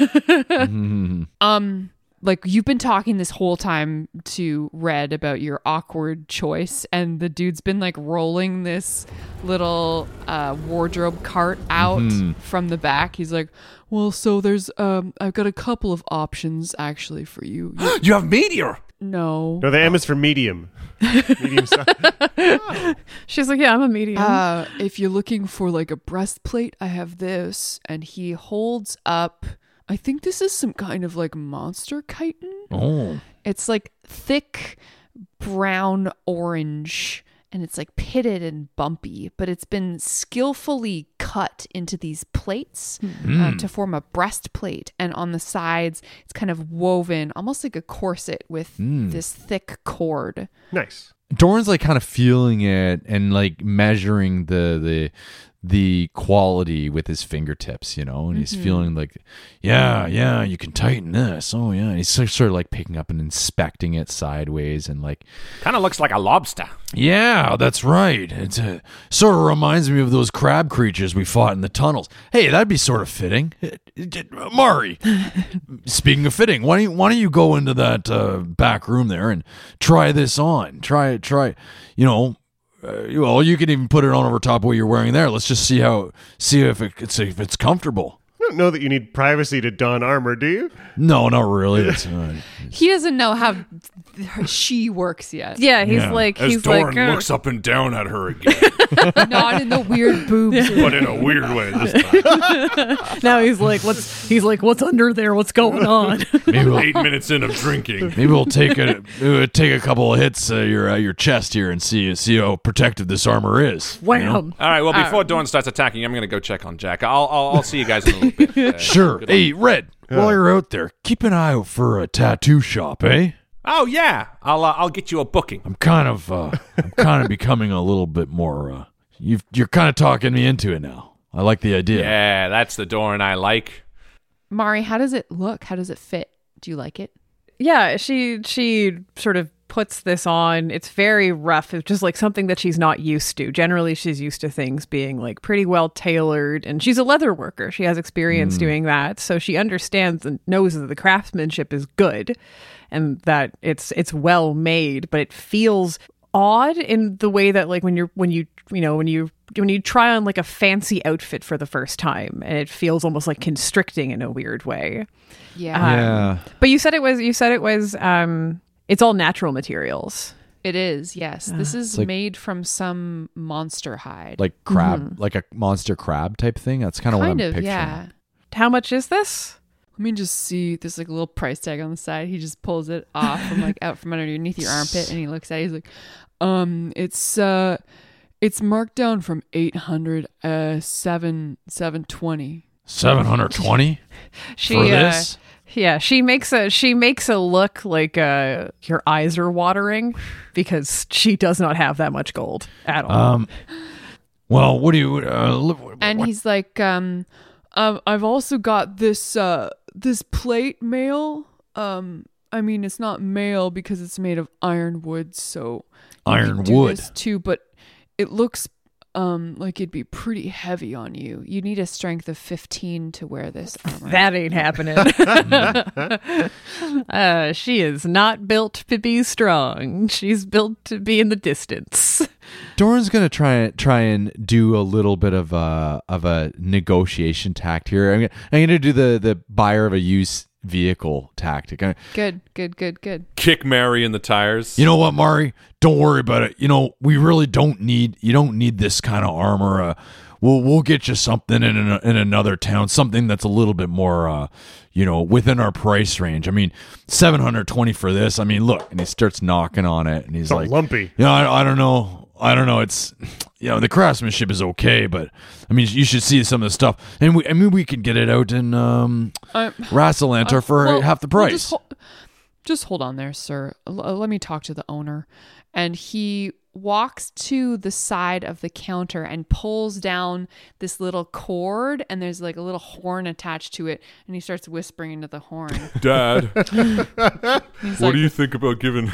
mm-hmm. Um. Like, you've been talking this whole time to Red about your awkward choice, and the dude's been, like, rolling this little uh, wardrobe cart out mm-hmm. from the back. He's like, well, so there's, um, I've got a couple of options, actually, for you. You have meteor? No. No, the M is for medium. Medium size. She's like, yeah, I'm a medium. Uh, if you're looking for, like, a breastplate, I have this. And he holds up... I think this is some kind of like monster chitin. Oh. It's like thick brown orange and it's like pitted and bumpy, but it's been skillfully cut into these plates mm. uh, to form a breastplate. And on the sides, it's kind of woven almost like a corset with mm. this thick cord. Nice. Doran's like kind of feeling it and like measuring the the the quality with his fingertips, you know, and he's mm-hmm. feeling like, yeah, yeah, you can tighten this. Oh, yeah. And he's sort of like picking up and inspecting it sideways and like. Kind of looks like a lobster. Yeah, that's right. It uh, sort of reminds me of those crab creatures we fought in the tunnels. Hey, that'd be sort of fitting. Mari, speaking of fitting, why don't you, why don't you go into that uh, back room there and try this on? Try, try, you know. Uh, well, you can even put it on over top of what you're wearing there. Let's just see how, see if it, it's if it's comfortable. You don't know that you need privacy to don armor, do you? No, not really. It's, uh, it's... He doesn't know how she works yet. Yeah, he's yeah. like, As he's Doran like, uh... looks up and down at her again. Not in the weird boobs, but in a weird way this time. Now he's like, what's he's like, what's under there? What's going on? Maybe we'll, eight minutes in of drinking. Maybe we'll take a we'll take a couple of hits uh, your uh, your chest here and see see how protective this armor is. Wham! You know? All right. Well, before uh, Doran starts attacking, I'm going to go check on Jack. I'll, I'll I'll see you guys in a little bit. Uh, sure. Hey, Red. Yeah. While you're out there, keep an eye out for a tattoo shop, eh? Oh yeah, I'll uh, I'll get you a booking. I'm kind of uh, I'm kind of becoming a little bit more. Uh, you've you're kind of talking me into it now. I like the idea. Yeah, that's the Doran I like. Mari, how does it look? How does it fit? Do you like it? Yeah, she she sort of puts this on. It's very rough. It's just like something that she's not used to. Generally, she's used to things being like pretty well tailored, and she's a leather worker. She has experience mm. doing that, so she understands and knows that the craftsmanship is good and that it's it's well made, but it feels odd in the way that like when you're when you you know when you when you try on like a fancy outfit for the first time, and it feels almost like constricting in a weird way. Yeah. Um, yeah. But you said it was you said it was um it's all natural materials. It is, yes. Uh, this is like, made from some monster hide. Like crab, mm-hmm. like a monster crab type thing. That's kind of what I'm of, picturing. Yeah. How much is this? Let me just see. There's like a little price tag on the side. He just pulls it off from like out from underneath your armpit, and he looks at it. He's like, um, it's uh, it's marked down from eight hundred, uh, seven seven twenty. Seven hundred twenty. She for uh, this. Yeah, she makes a she makes a look like uh, your eyes are watering because she does not have that much gold at all. Um. Well, what do you? Uh, and what? he's like, um, um, I've also got this uh this plate mail. Um, I mean, it's not mail because it's made of ironwood, so you Iron can do wood this too. But it looks um like it'd be pretty heavy on you. You need a strength of fifteen to wear this armor. That ain't happening. uh, she is not built to be strong. She's built to be in the distance. Doran's gonna try try and do a little bit of a of a negotiation tact here. I'm gonna, I'm gonna do the the buyer of a used vehicle tactic. I, Good, good, good, good. Kick Mary in the tires. You know what, Mari? Don't worry about it. You know, we really don't need you don't need this kind of armor. Uh, we'll we'll get you something in an, in another town, something that's a little bit more, uh, you know, within our price range. I mean, seven hundred twenty for this. I mean, look, and he starts knocking on it, and he's It's like, lumpy. You know, I, I don't know. I don't know. It's, you know, the craftsmanship is okay, but I mean, you should see some of the stuff, and we, I mean, we could get it out in um, Uh, Rassalanter uh, for well, half the well, price. just, hol- just hold on there, sir. L- uh, let me talk to the owner. And he walks to the side of the counter and pulls down this little cord, and there's like a little horn attached to it, and he starts whispering into the horn. Dad, what like, do you think about giving...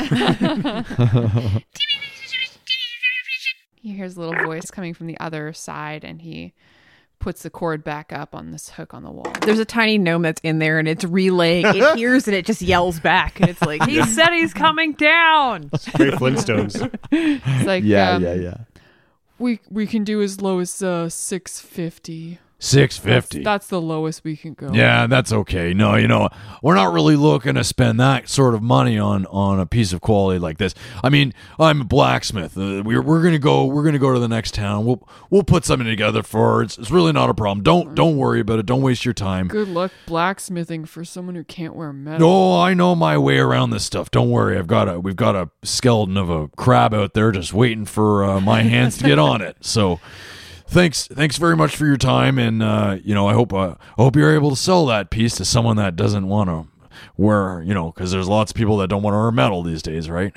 He hears a little voice coming from the other side, and he puts the cord back up on this hook on the wall. There's a tiny gnome that's in there, and it's relaying. It hears and it just yells back, and it's like, he said he's coming down. Great Flintstones. It's like, Yeah, um, yeah, yeah. We we can do as low as uh, six fifty. six fifty. That's, that's the lowest we can go. Yeah, that's okay. No, you know, we're not really looking to spend that sort of money on on a piece of quality like this. I mean, I'm a blacksmith. Uh, we're we're gonna go. We're gonna go to the next town. We'll we'll put something together for it. It's, it's really not a problem. Don't don't worry about it. Don't waste your time. Good luck blacksmithing for someone who can't wear metal. No, I know my way around this stuff. Don't worry. I've got a we've got a skeleton of a crab out there just waiting for uh, my hands to get on it. So. Thanks, thanks very much for your time, and uh, you know, I hope uh, I hope you're able to sell that piece to someone that doesn't want to wear, you know, because there's lots of people that don't want to wear metal these days, right?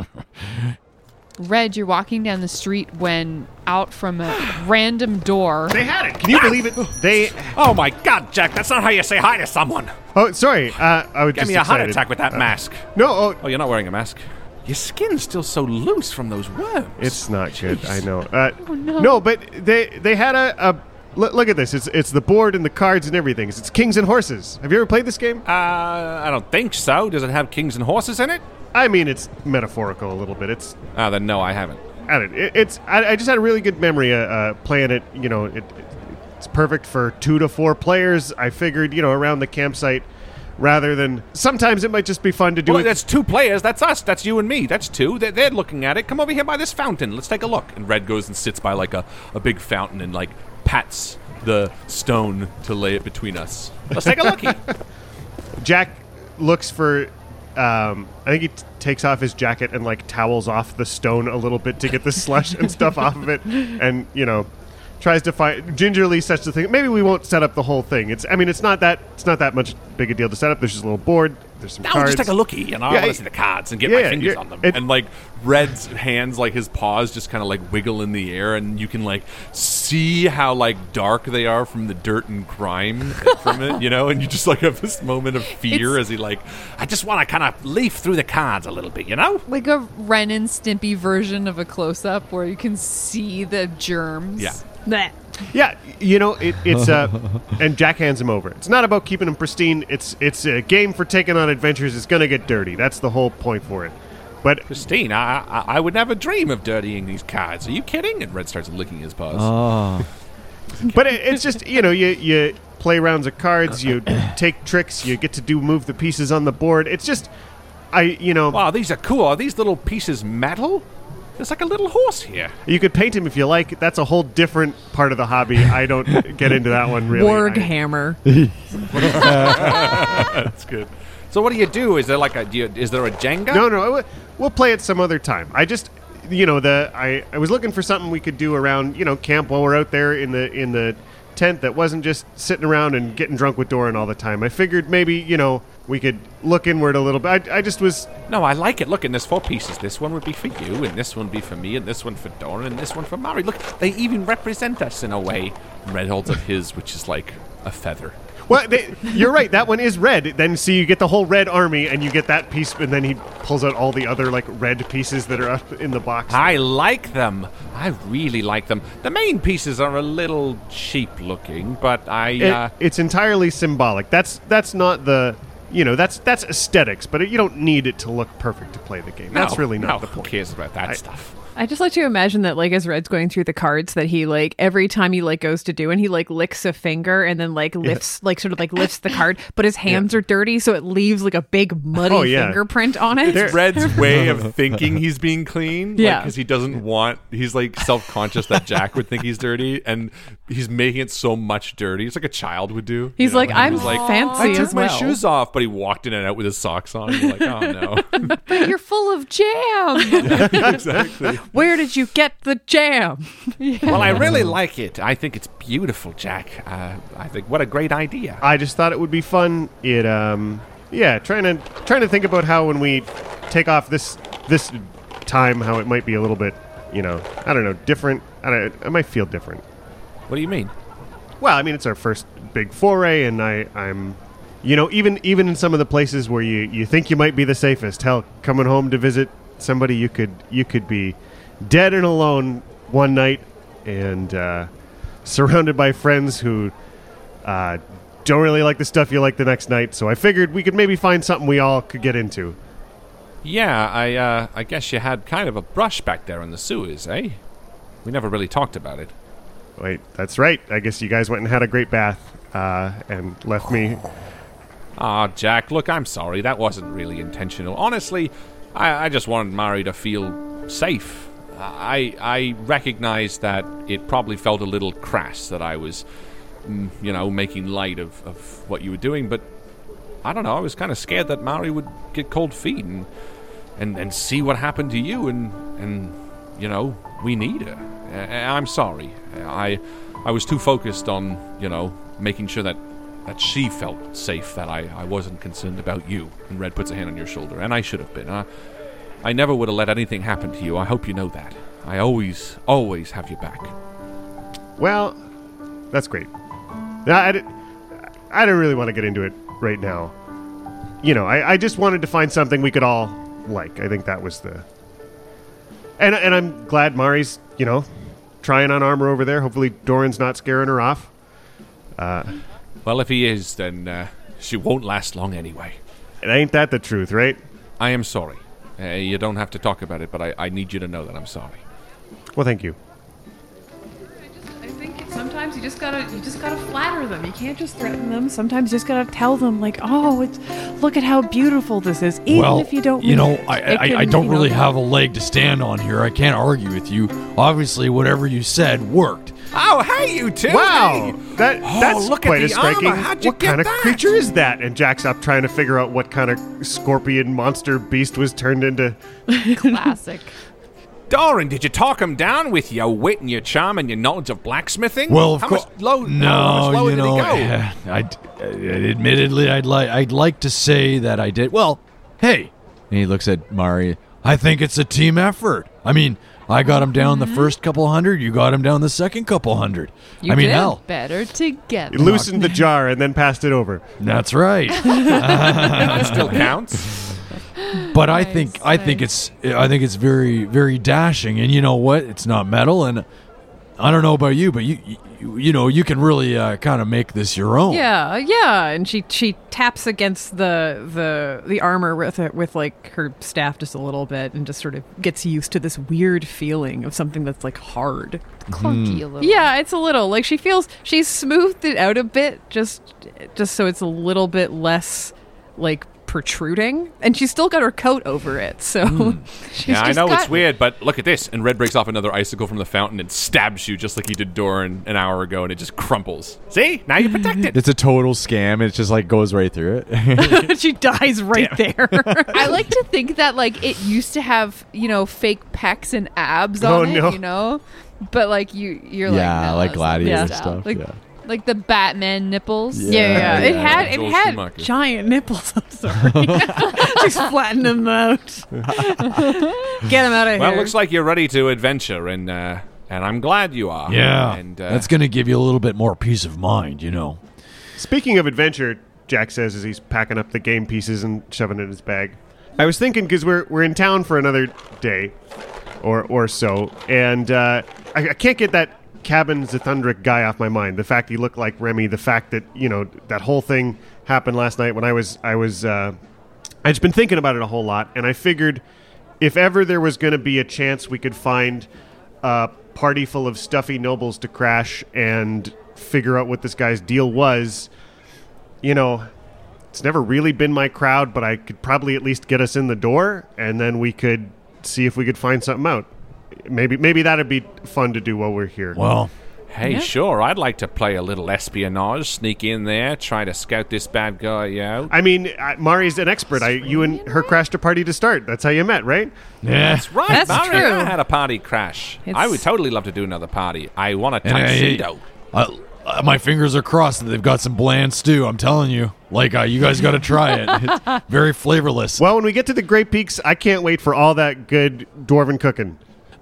Red, you're walking down the street when out from a random door. They had it. Can you believe it? They. Oh my God, Jack! That's not how you say hi to someone. Oh, sorry. Uh, I was Give just me a heart excited. attack with that Uh, mask. No. Oh, Oh, you're not wearing a mask. Your skin's still so loose from those worms. it's not good. I know. Uh, Oh, no. No, but they they had a. a look, look at this. It's it's the board and the cards and everything. It's, it's Kings and Horses. Have you ever played this game? Uh, I don't think so. Does it have kings and horses in it? I mean, it's metaphorical a little bit. It's. Ah, then no, I haven't. I don't. It, it's. I, I just had a really good memory uh, uh, playing it. You know, it, it, it's perfect for two to four players. I figured, you know, around the campsite. Rather than sometimes it might just be fun to do Well, it. that's two players. That's us. That's you and me. That's two. They're, they're looking at it. Come over here by this fountain. Let's take a look. And Red goes and sits by like a, a big fountain and like pats the stone to lay it between us. Let's take a looky. Jack looks for. Um, I think he t- takes off his jacket and like towels off the stone a little bit to get the slush and stuff off of it, and you know, tries to find gingerly such the thing. Maybe we won't set up the whole thing. It's. I mean, it's not that. It's not that much big a deal to set up. There's just a little board. There's some Now cards. just take a looky, you know. I Yeah, want to it- see the cards and get yeah, my yeah, fingers you're- on them. it- and like Red's hands, like his paws, just kind of like wiggle in the air, and you can like see how like dark they are from the dirt and grime from it, you know. And you just like have this moment of fear It's- as he like, I just want to kind of leaf through the cards a little bit, you know. Like a Ren and Stimpy version of a close-up where you can see the germs. Yeah. Blech. Yeah, you know, it, it's uh, and Jack hands him over. It's not about keeping him pristine. It's it's a game for taking on adventures. It's gonna get dirty. That's the whole point for it. But Christine, I, I I would never dream of dirtying these cards. Are you kidding? And Red starts licking his paws. Oh. but it, it's just you know you you play rounds of cards. You take tricks. You get to do move the pieces on the board. It's just I you know Wow, these are cool. Are these little pieces metal? There's like a little horse here. you could paint him if you like. That's a whole different part of the hobby. I don't get into that one really. Warg I- hammer. That's good. So what do you do? Is there like a do you, is there a Jenga? No, no, we'll play it some other time. I just, you know, the I, I was looking for something we could do around, you know, camp while we're out there in the in the tent that wasn't just sitting around and getting drunk with Doran all the time. I figured maybe, you know, we could look inward a little bit. I, I just was. No, I like it. Look, and there's four pieces. This one would be for you, and this one would be for me, and this one for Doran, and this one for Mari. Look, they even represent us in a way. Red holds up his, which is like a feather. Well, they, you're right. That one is red. Then see, you get the whole red army, and you get that piece, and then he pulls out all the other like red pieces that are up in the box. I like them. I really like them. The main pieces are a little cheap looking, but I. It- Uh, it's entirely symbolic. That's that's not the. You know, that's that's aesthetics, but it, you don't need it to look perfect to play the game. That's no, really not no, the Who point. cares about that I- stuff? I just like to imagine that, like, as Red's going through the cards, that he, like, every time he, like, goes to do and he, like, licks a finger and then, like, lifts, like, sort of, like, lifts the card, but his hands are dirty, so it leaves, like, a big muddy Oh, yeah. fingerprint on it. There- Red's way of thinking he's being clean, Yeah. because he doesn't want. He's like self-conscious that Jack would think he's dirty, and he's making it so much dirty. It's like a child would do. He's you know, like, and he I'm was like, fancy I took as my well. shoes off, but he walked in and out with his socks on. You're like, oh no. But you're full of jam. Exactly. Where did you get the jam? Well, I really like it. I think it's beautiful, Jack. Uh, I think what a great idea. I just thought it would be fun. It, um, yeah, trying to trying to think about how when we take off this this time, how it might be a little bit you know, I don't know, different. I don't. I might feel different. What do you mean? Well, I mean, it's our first big foray, and I, I'm, you know, even even in some of the places where you, you think you might be the safest. Hell, coming home to visit somebody, you could you could be dead and alone one night, and uh, surrounded by friends who uh, don't really like the stuff you like the next night. So I figured we could maybe find something we all could get into. Yeah, I uh, I guess you had kind of a brush back there in the sewers, eh? We never really talked about it. Wait, that's right. I guess you guys went and had a great bath uh, and left me. Ah, Jack, look, I'm sorry. That wasn't really intentional. Honestly, I, I just wanted Mari to feel safe. I I recognize that it probably felt a little crass that I was, mm, you know, making light of, of what you were doing, but I don't know. I was kind of scared that Mari would get cold feet and, and, and see what happened to you, and, and, you know, we need her. I'm sorry. I I was too focused on, you know, making sure that, that she felt safe, that I, I wasn't concerned about you. And Red puts a hand on your shoulder, and I should have been. I, I never would have let anything happen to you. I hope you know that. I always, always have your back. Well, that's great. I, I, did, I don't really want to get into it right now. You know, I, I just wanted to find something we could all like. I think that was the... And, and I'm glad Mari's, you know... trying on armor over there. Hopefully Doran's not scaring her off. Uh, well, if he is, then uh, she won't last long anyway. It ain't that the truth, right? I am sorry. Uh, you don't have to talk about it, but I, I need you to know that I'm sorry. Well, thank you. I think sometimes you just gotta you just gotta flatter them. You can't just threaten them. Sometimes you just gotta tell them, like, oh, it's look at how beautiful this is. Even well, if you don't, you know, it, I it I, can, I don't you really know, have a leg to stand on here. I can't argue with you. Obviously, whatever you said worked. Oh, hey, you two! Wow, Hey. that Oh, that's look quite at a the striking. armor. How'd you what get kind of that? creature is that? And Jack's up trying to figure out what kind of scorpion monster beast was turned into. Classic. Doran, did you talk him down with your wit and your charm and your knowledge of blacksmithing? Well, of how course. much low, No, how much lower you know, did he go? yeah, I'd, uh, admittedly, I'd like I'd like to say that I did. Well, hey, and he looks at Mari. I think it's a team effort. I mean, I got him down Mm-hmm. the first couple hundred. You got him down the second couple hundred. You I mean, did hell, better together. He loosened the jar and then passed it over. that's right. That still counts. But I Nice, think I think nice. it's I think it's very very dashing, and you know what? It's not metal, and I don't know about you, but you you, you know you can really uh, kind of make this your own. Yeah, yeah, and she she taps against the the the armor with it with like her staff just a little bit, and just sort of gets used to this weird feeling of something that's like hard. Clunky a little. Yeah, it's a little like she feels she's smoothed it out a bit, just just so it's a little bit less like protruding, and she's still got her coat over it. So she's Yeah, I just know got, it's weird, but look at this. And Red breaks off another icicle from the fountain and stabs you just like he did Doran an hour ago, and it just crumples. See? Now you're protected. It's a total scam. It just like goes right through it. she dies right there. I like to think that like it used to have, you know, fake pecs and abs Oh, on it, no. you know, but like you, you're like, yeah, no, like that's not gladiator my Yeah. style. stuff. Like, yeah. like the Batman nipples. Yeah, yeah, Yeah, it yeah. had it Joel had Schumacher. giant nipples. I'm sorry, she's flattening them out. Get him out of Well, here. it looks like you're ready to adventure, and uh, and I'm glad you are. Yeah, and uh, that's going to give you a little bit more peace of mind, you know. Speaking of adventure, Jack says as he's packing up the game pieces and shoving it in his bag. I was thinking because we're we're in town for another day, or or so, and uh, I, I can't get that Cabin Zithundric guy off my mind. The fact he looked like Remy, the fact that you know that whole thing happened last night when I was I was uh, I just been thinking about it a whole lot, and I figured if ever there was going to be a chance we could find a party full of stuffy nobles to crash and figure out what this guy's deal was, you know, it's never really been my crowd, but I could probably at least get us in the door, and then we could see if we could find something out. Maybe maybe that'd be fun to do while we're here. Well, hey, sure, I'd like to play a little espionage, sneak in there, try to scout this bad guy out. I mean, uh, Mari's an expert. I, you and her crashed a party to start. That's how you met, right? yeah. That's right, That's Mari true. and I had a party crash. It's- I would totally love to do another party. I want a And, uh, tuxedo. uh, uh, my fingers are crossed that they've got some bland stew. I'm telling you, like uh, you guys got to try it. It's very flavorless. Well, when we get to the Great Peaks, I can't wait for all that good dwarven cooking.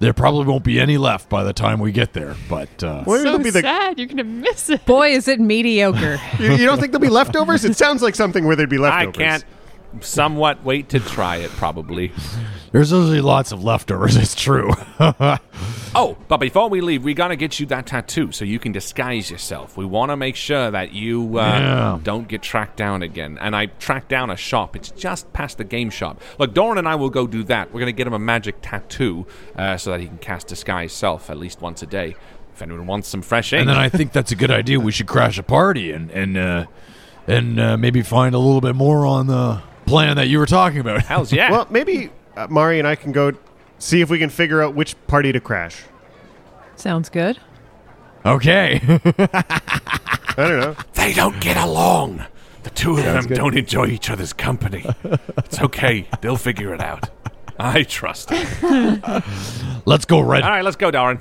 there probably won't be any left by the time we get there. But uh, Well, So it'll be the- sad. You're gonna miss it. Boy, is it mediocre. you, you don't think there'll be leftovers? It sounds like something where there'd be I leftovers. can't somewhat wait to try it, probably. there's usually lots of leftovers. It's true. Oh, but before we leave, we gotta get you that tattoo so you can disguise yourself. We want to make sure that you uh, Yeah. don't get tracked down again. And I tracked down a shop. It's just past the game shop. Look, Doran and I will go do that. We're gonna get him a magic tattoo uh, so that he can cast disguise self at least once a day. If anyone wants some fresh ink. And then I think that's a good idea. We should crash a party and and uh, and uh, maybe find a little bit more on the plan that you were talking about. Hells yeah. Well, maybe uh, Mari and I can go see if we can figure out which party to crash. Sounds good. Okay. I don't know. They don't get along. The two of them good. don't enjoy each other's company. It's okay. They'll figure it out. I trust them. Let's go, Red. All right, let's go, Doran.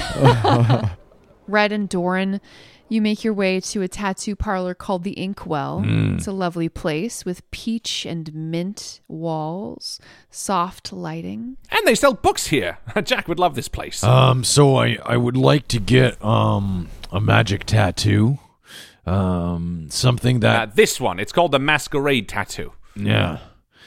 Red and Doran, you make your way to a tattoo parlor called the Inkwell. It's a lovely place with peach and mint walls, soft lighting. And they sell books here. Jack would love this place. Um, so I, I would like to get um a magic tattoo, um something Uh, that this one, it's called the Masquerade Tattoo. yeah,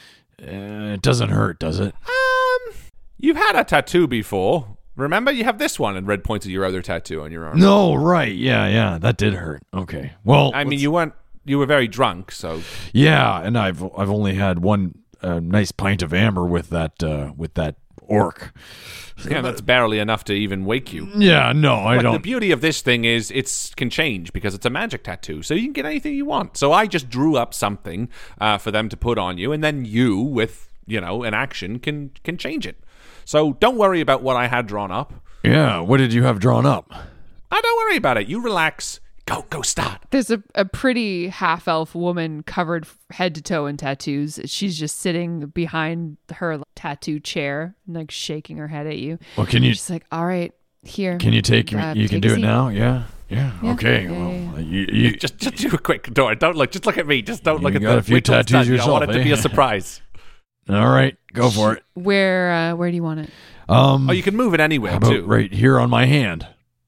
uh, it doesn't hurt, does it? Um, you've had a tattoo before. Remember, you have this one, and Red points at your other tattoo on your arm. No, right? Yeah, yeah, that did hurt. Okay, well, I mean, let's- you weren't. You were very drunk, so yeah, and I've I've only had one uh, nice pint of amber with that uh, with that orc. yeah, that's barely enough to even wake you. Yeah, no, I But the don't. beauty of this thing is it can change because it's a magic tattoo, so you can get anything you want. So I just drew up something uh, for them to put on you, and then you, with you know an action, can can change it. So don't worry about what I had drawn up. Yeah, what did you have drawn up? I don't worry about it. You relax. Go, go, start. There's a, a pretty half elf woman covered f- head to toe in tattoos. She's just sitting behind her tattoo chair, like shaking her head at you. Well, can you She's like, "All right, here. can you take uh, you can take a do it seat." now? Yeah, yeah. Yeah, Okay. yeah, well, yeah, yeah. You, you Just, just do a quick door. Don't look. Just look at me. Just don't You look at got the a few wait till it's tattoos done. I want it yourself, to be eh? a surprise. all right? Go for it. Where uh, where do you want it? Um, Oh, you can move it anywhere how about too. right here on my hand?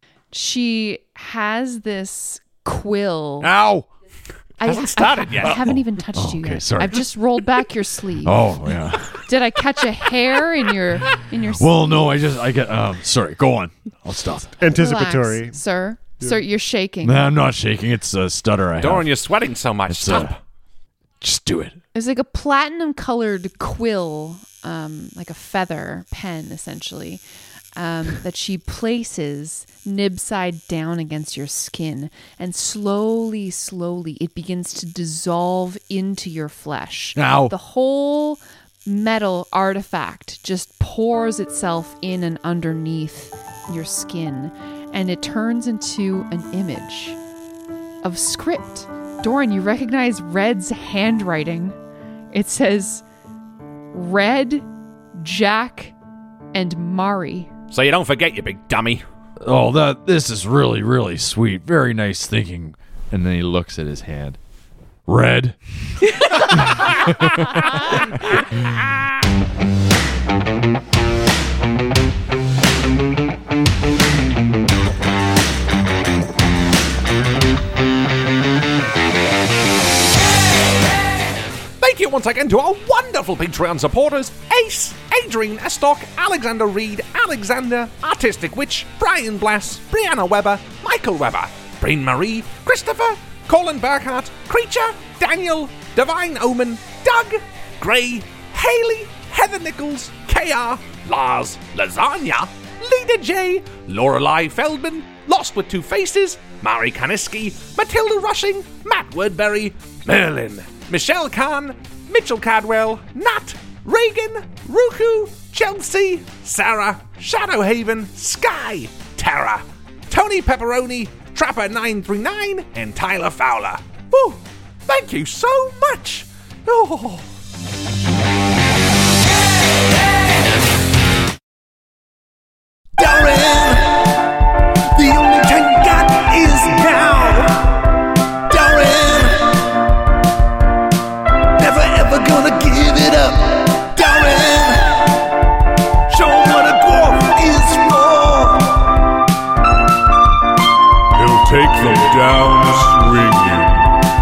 She has this quill. Ow! I, Hasn't started I, yet. I haven't even touched Oh, you okay, yet. sorry. I've just rolled back your sleeve. Oh yeah. Did I catch a hair in your in your? Well, no, I just I get. Um, sorry. Go on. I'll stop. Anticipatory. Relax, sir. Sir, you're shaking. Nah, I'm not shaking. It's a stutter. I Doran, have. you're sweating so much. It's, Stop. uh, Just do it. It's like a platinum colored quill, um, like a feather pen, essentially, um, that she places nib side down against your skin. And slowly, slowly, it begins to dissolve into your flesh. Ow. The whole metal artifact just pours itself in and underneath your skin. And it turns into an image of script. Doran, you recognize Red's handwriting. It says Red, Jack, and Mari. So you don't forget, you big dummy. Oh, that this is really really sweet. Very nice thinking. And then he looks at his hand. Red. Thank you once again to our wonderful Patreon supporters: Ace, Adrian Estock, Alexander Reed, Alexander, Artistic Witch, Brian Blass, Brianna Weber, Michael Weber, Breen Marie, Christopher, Colin Burkhart, Creature, Daniel, Divine Omen, Doug, Gray, Haley, Heather Nichols, K R, Lars, Lasagna, Leda J, Lorelei Feldman, Lost with Two Faces, Mari Kaniski, Matilda Rushing, Matt Woodbury, Merlin, Michelle Kahn, Mitchell Cadwell, Nat, Reagan, Ruku, Chelsea, Sarah, Shadowhaven, Sky, Tara, Tony Pepperoni, Trapper nine three nine, and Tyler Fowler. Woo! Thank you so much! Oh. Doran, the only time you got is now. Doran, never ever gonna give it up. Doran, show 'em what a dwarf is take them down swinging.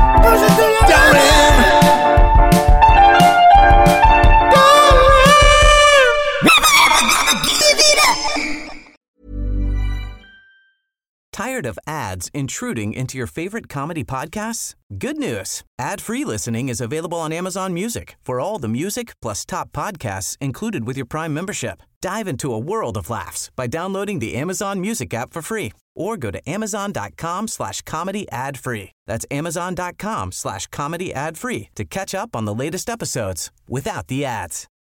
Tired of ads intruding into your favorite comedy podcasts? Good news. Ad-free listening is available on Amazon Music for all the music plus top podcasts included with your Prime membership. Dive into a world of laughs by downloading the Amazon Music app for free or go to amazon.com slash comedy ad free. That's amazon.com slash comedy ad free to catch up on the latest episodes without the ads.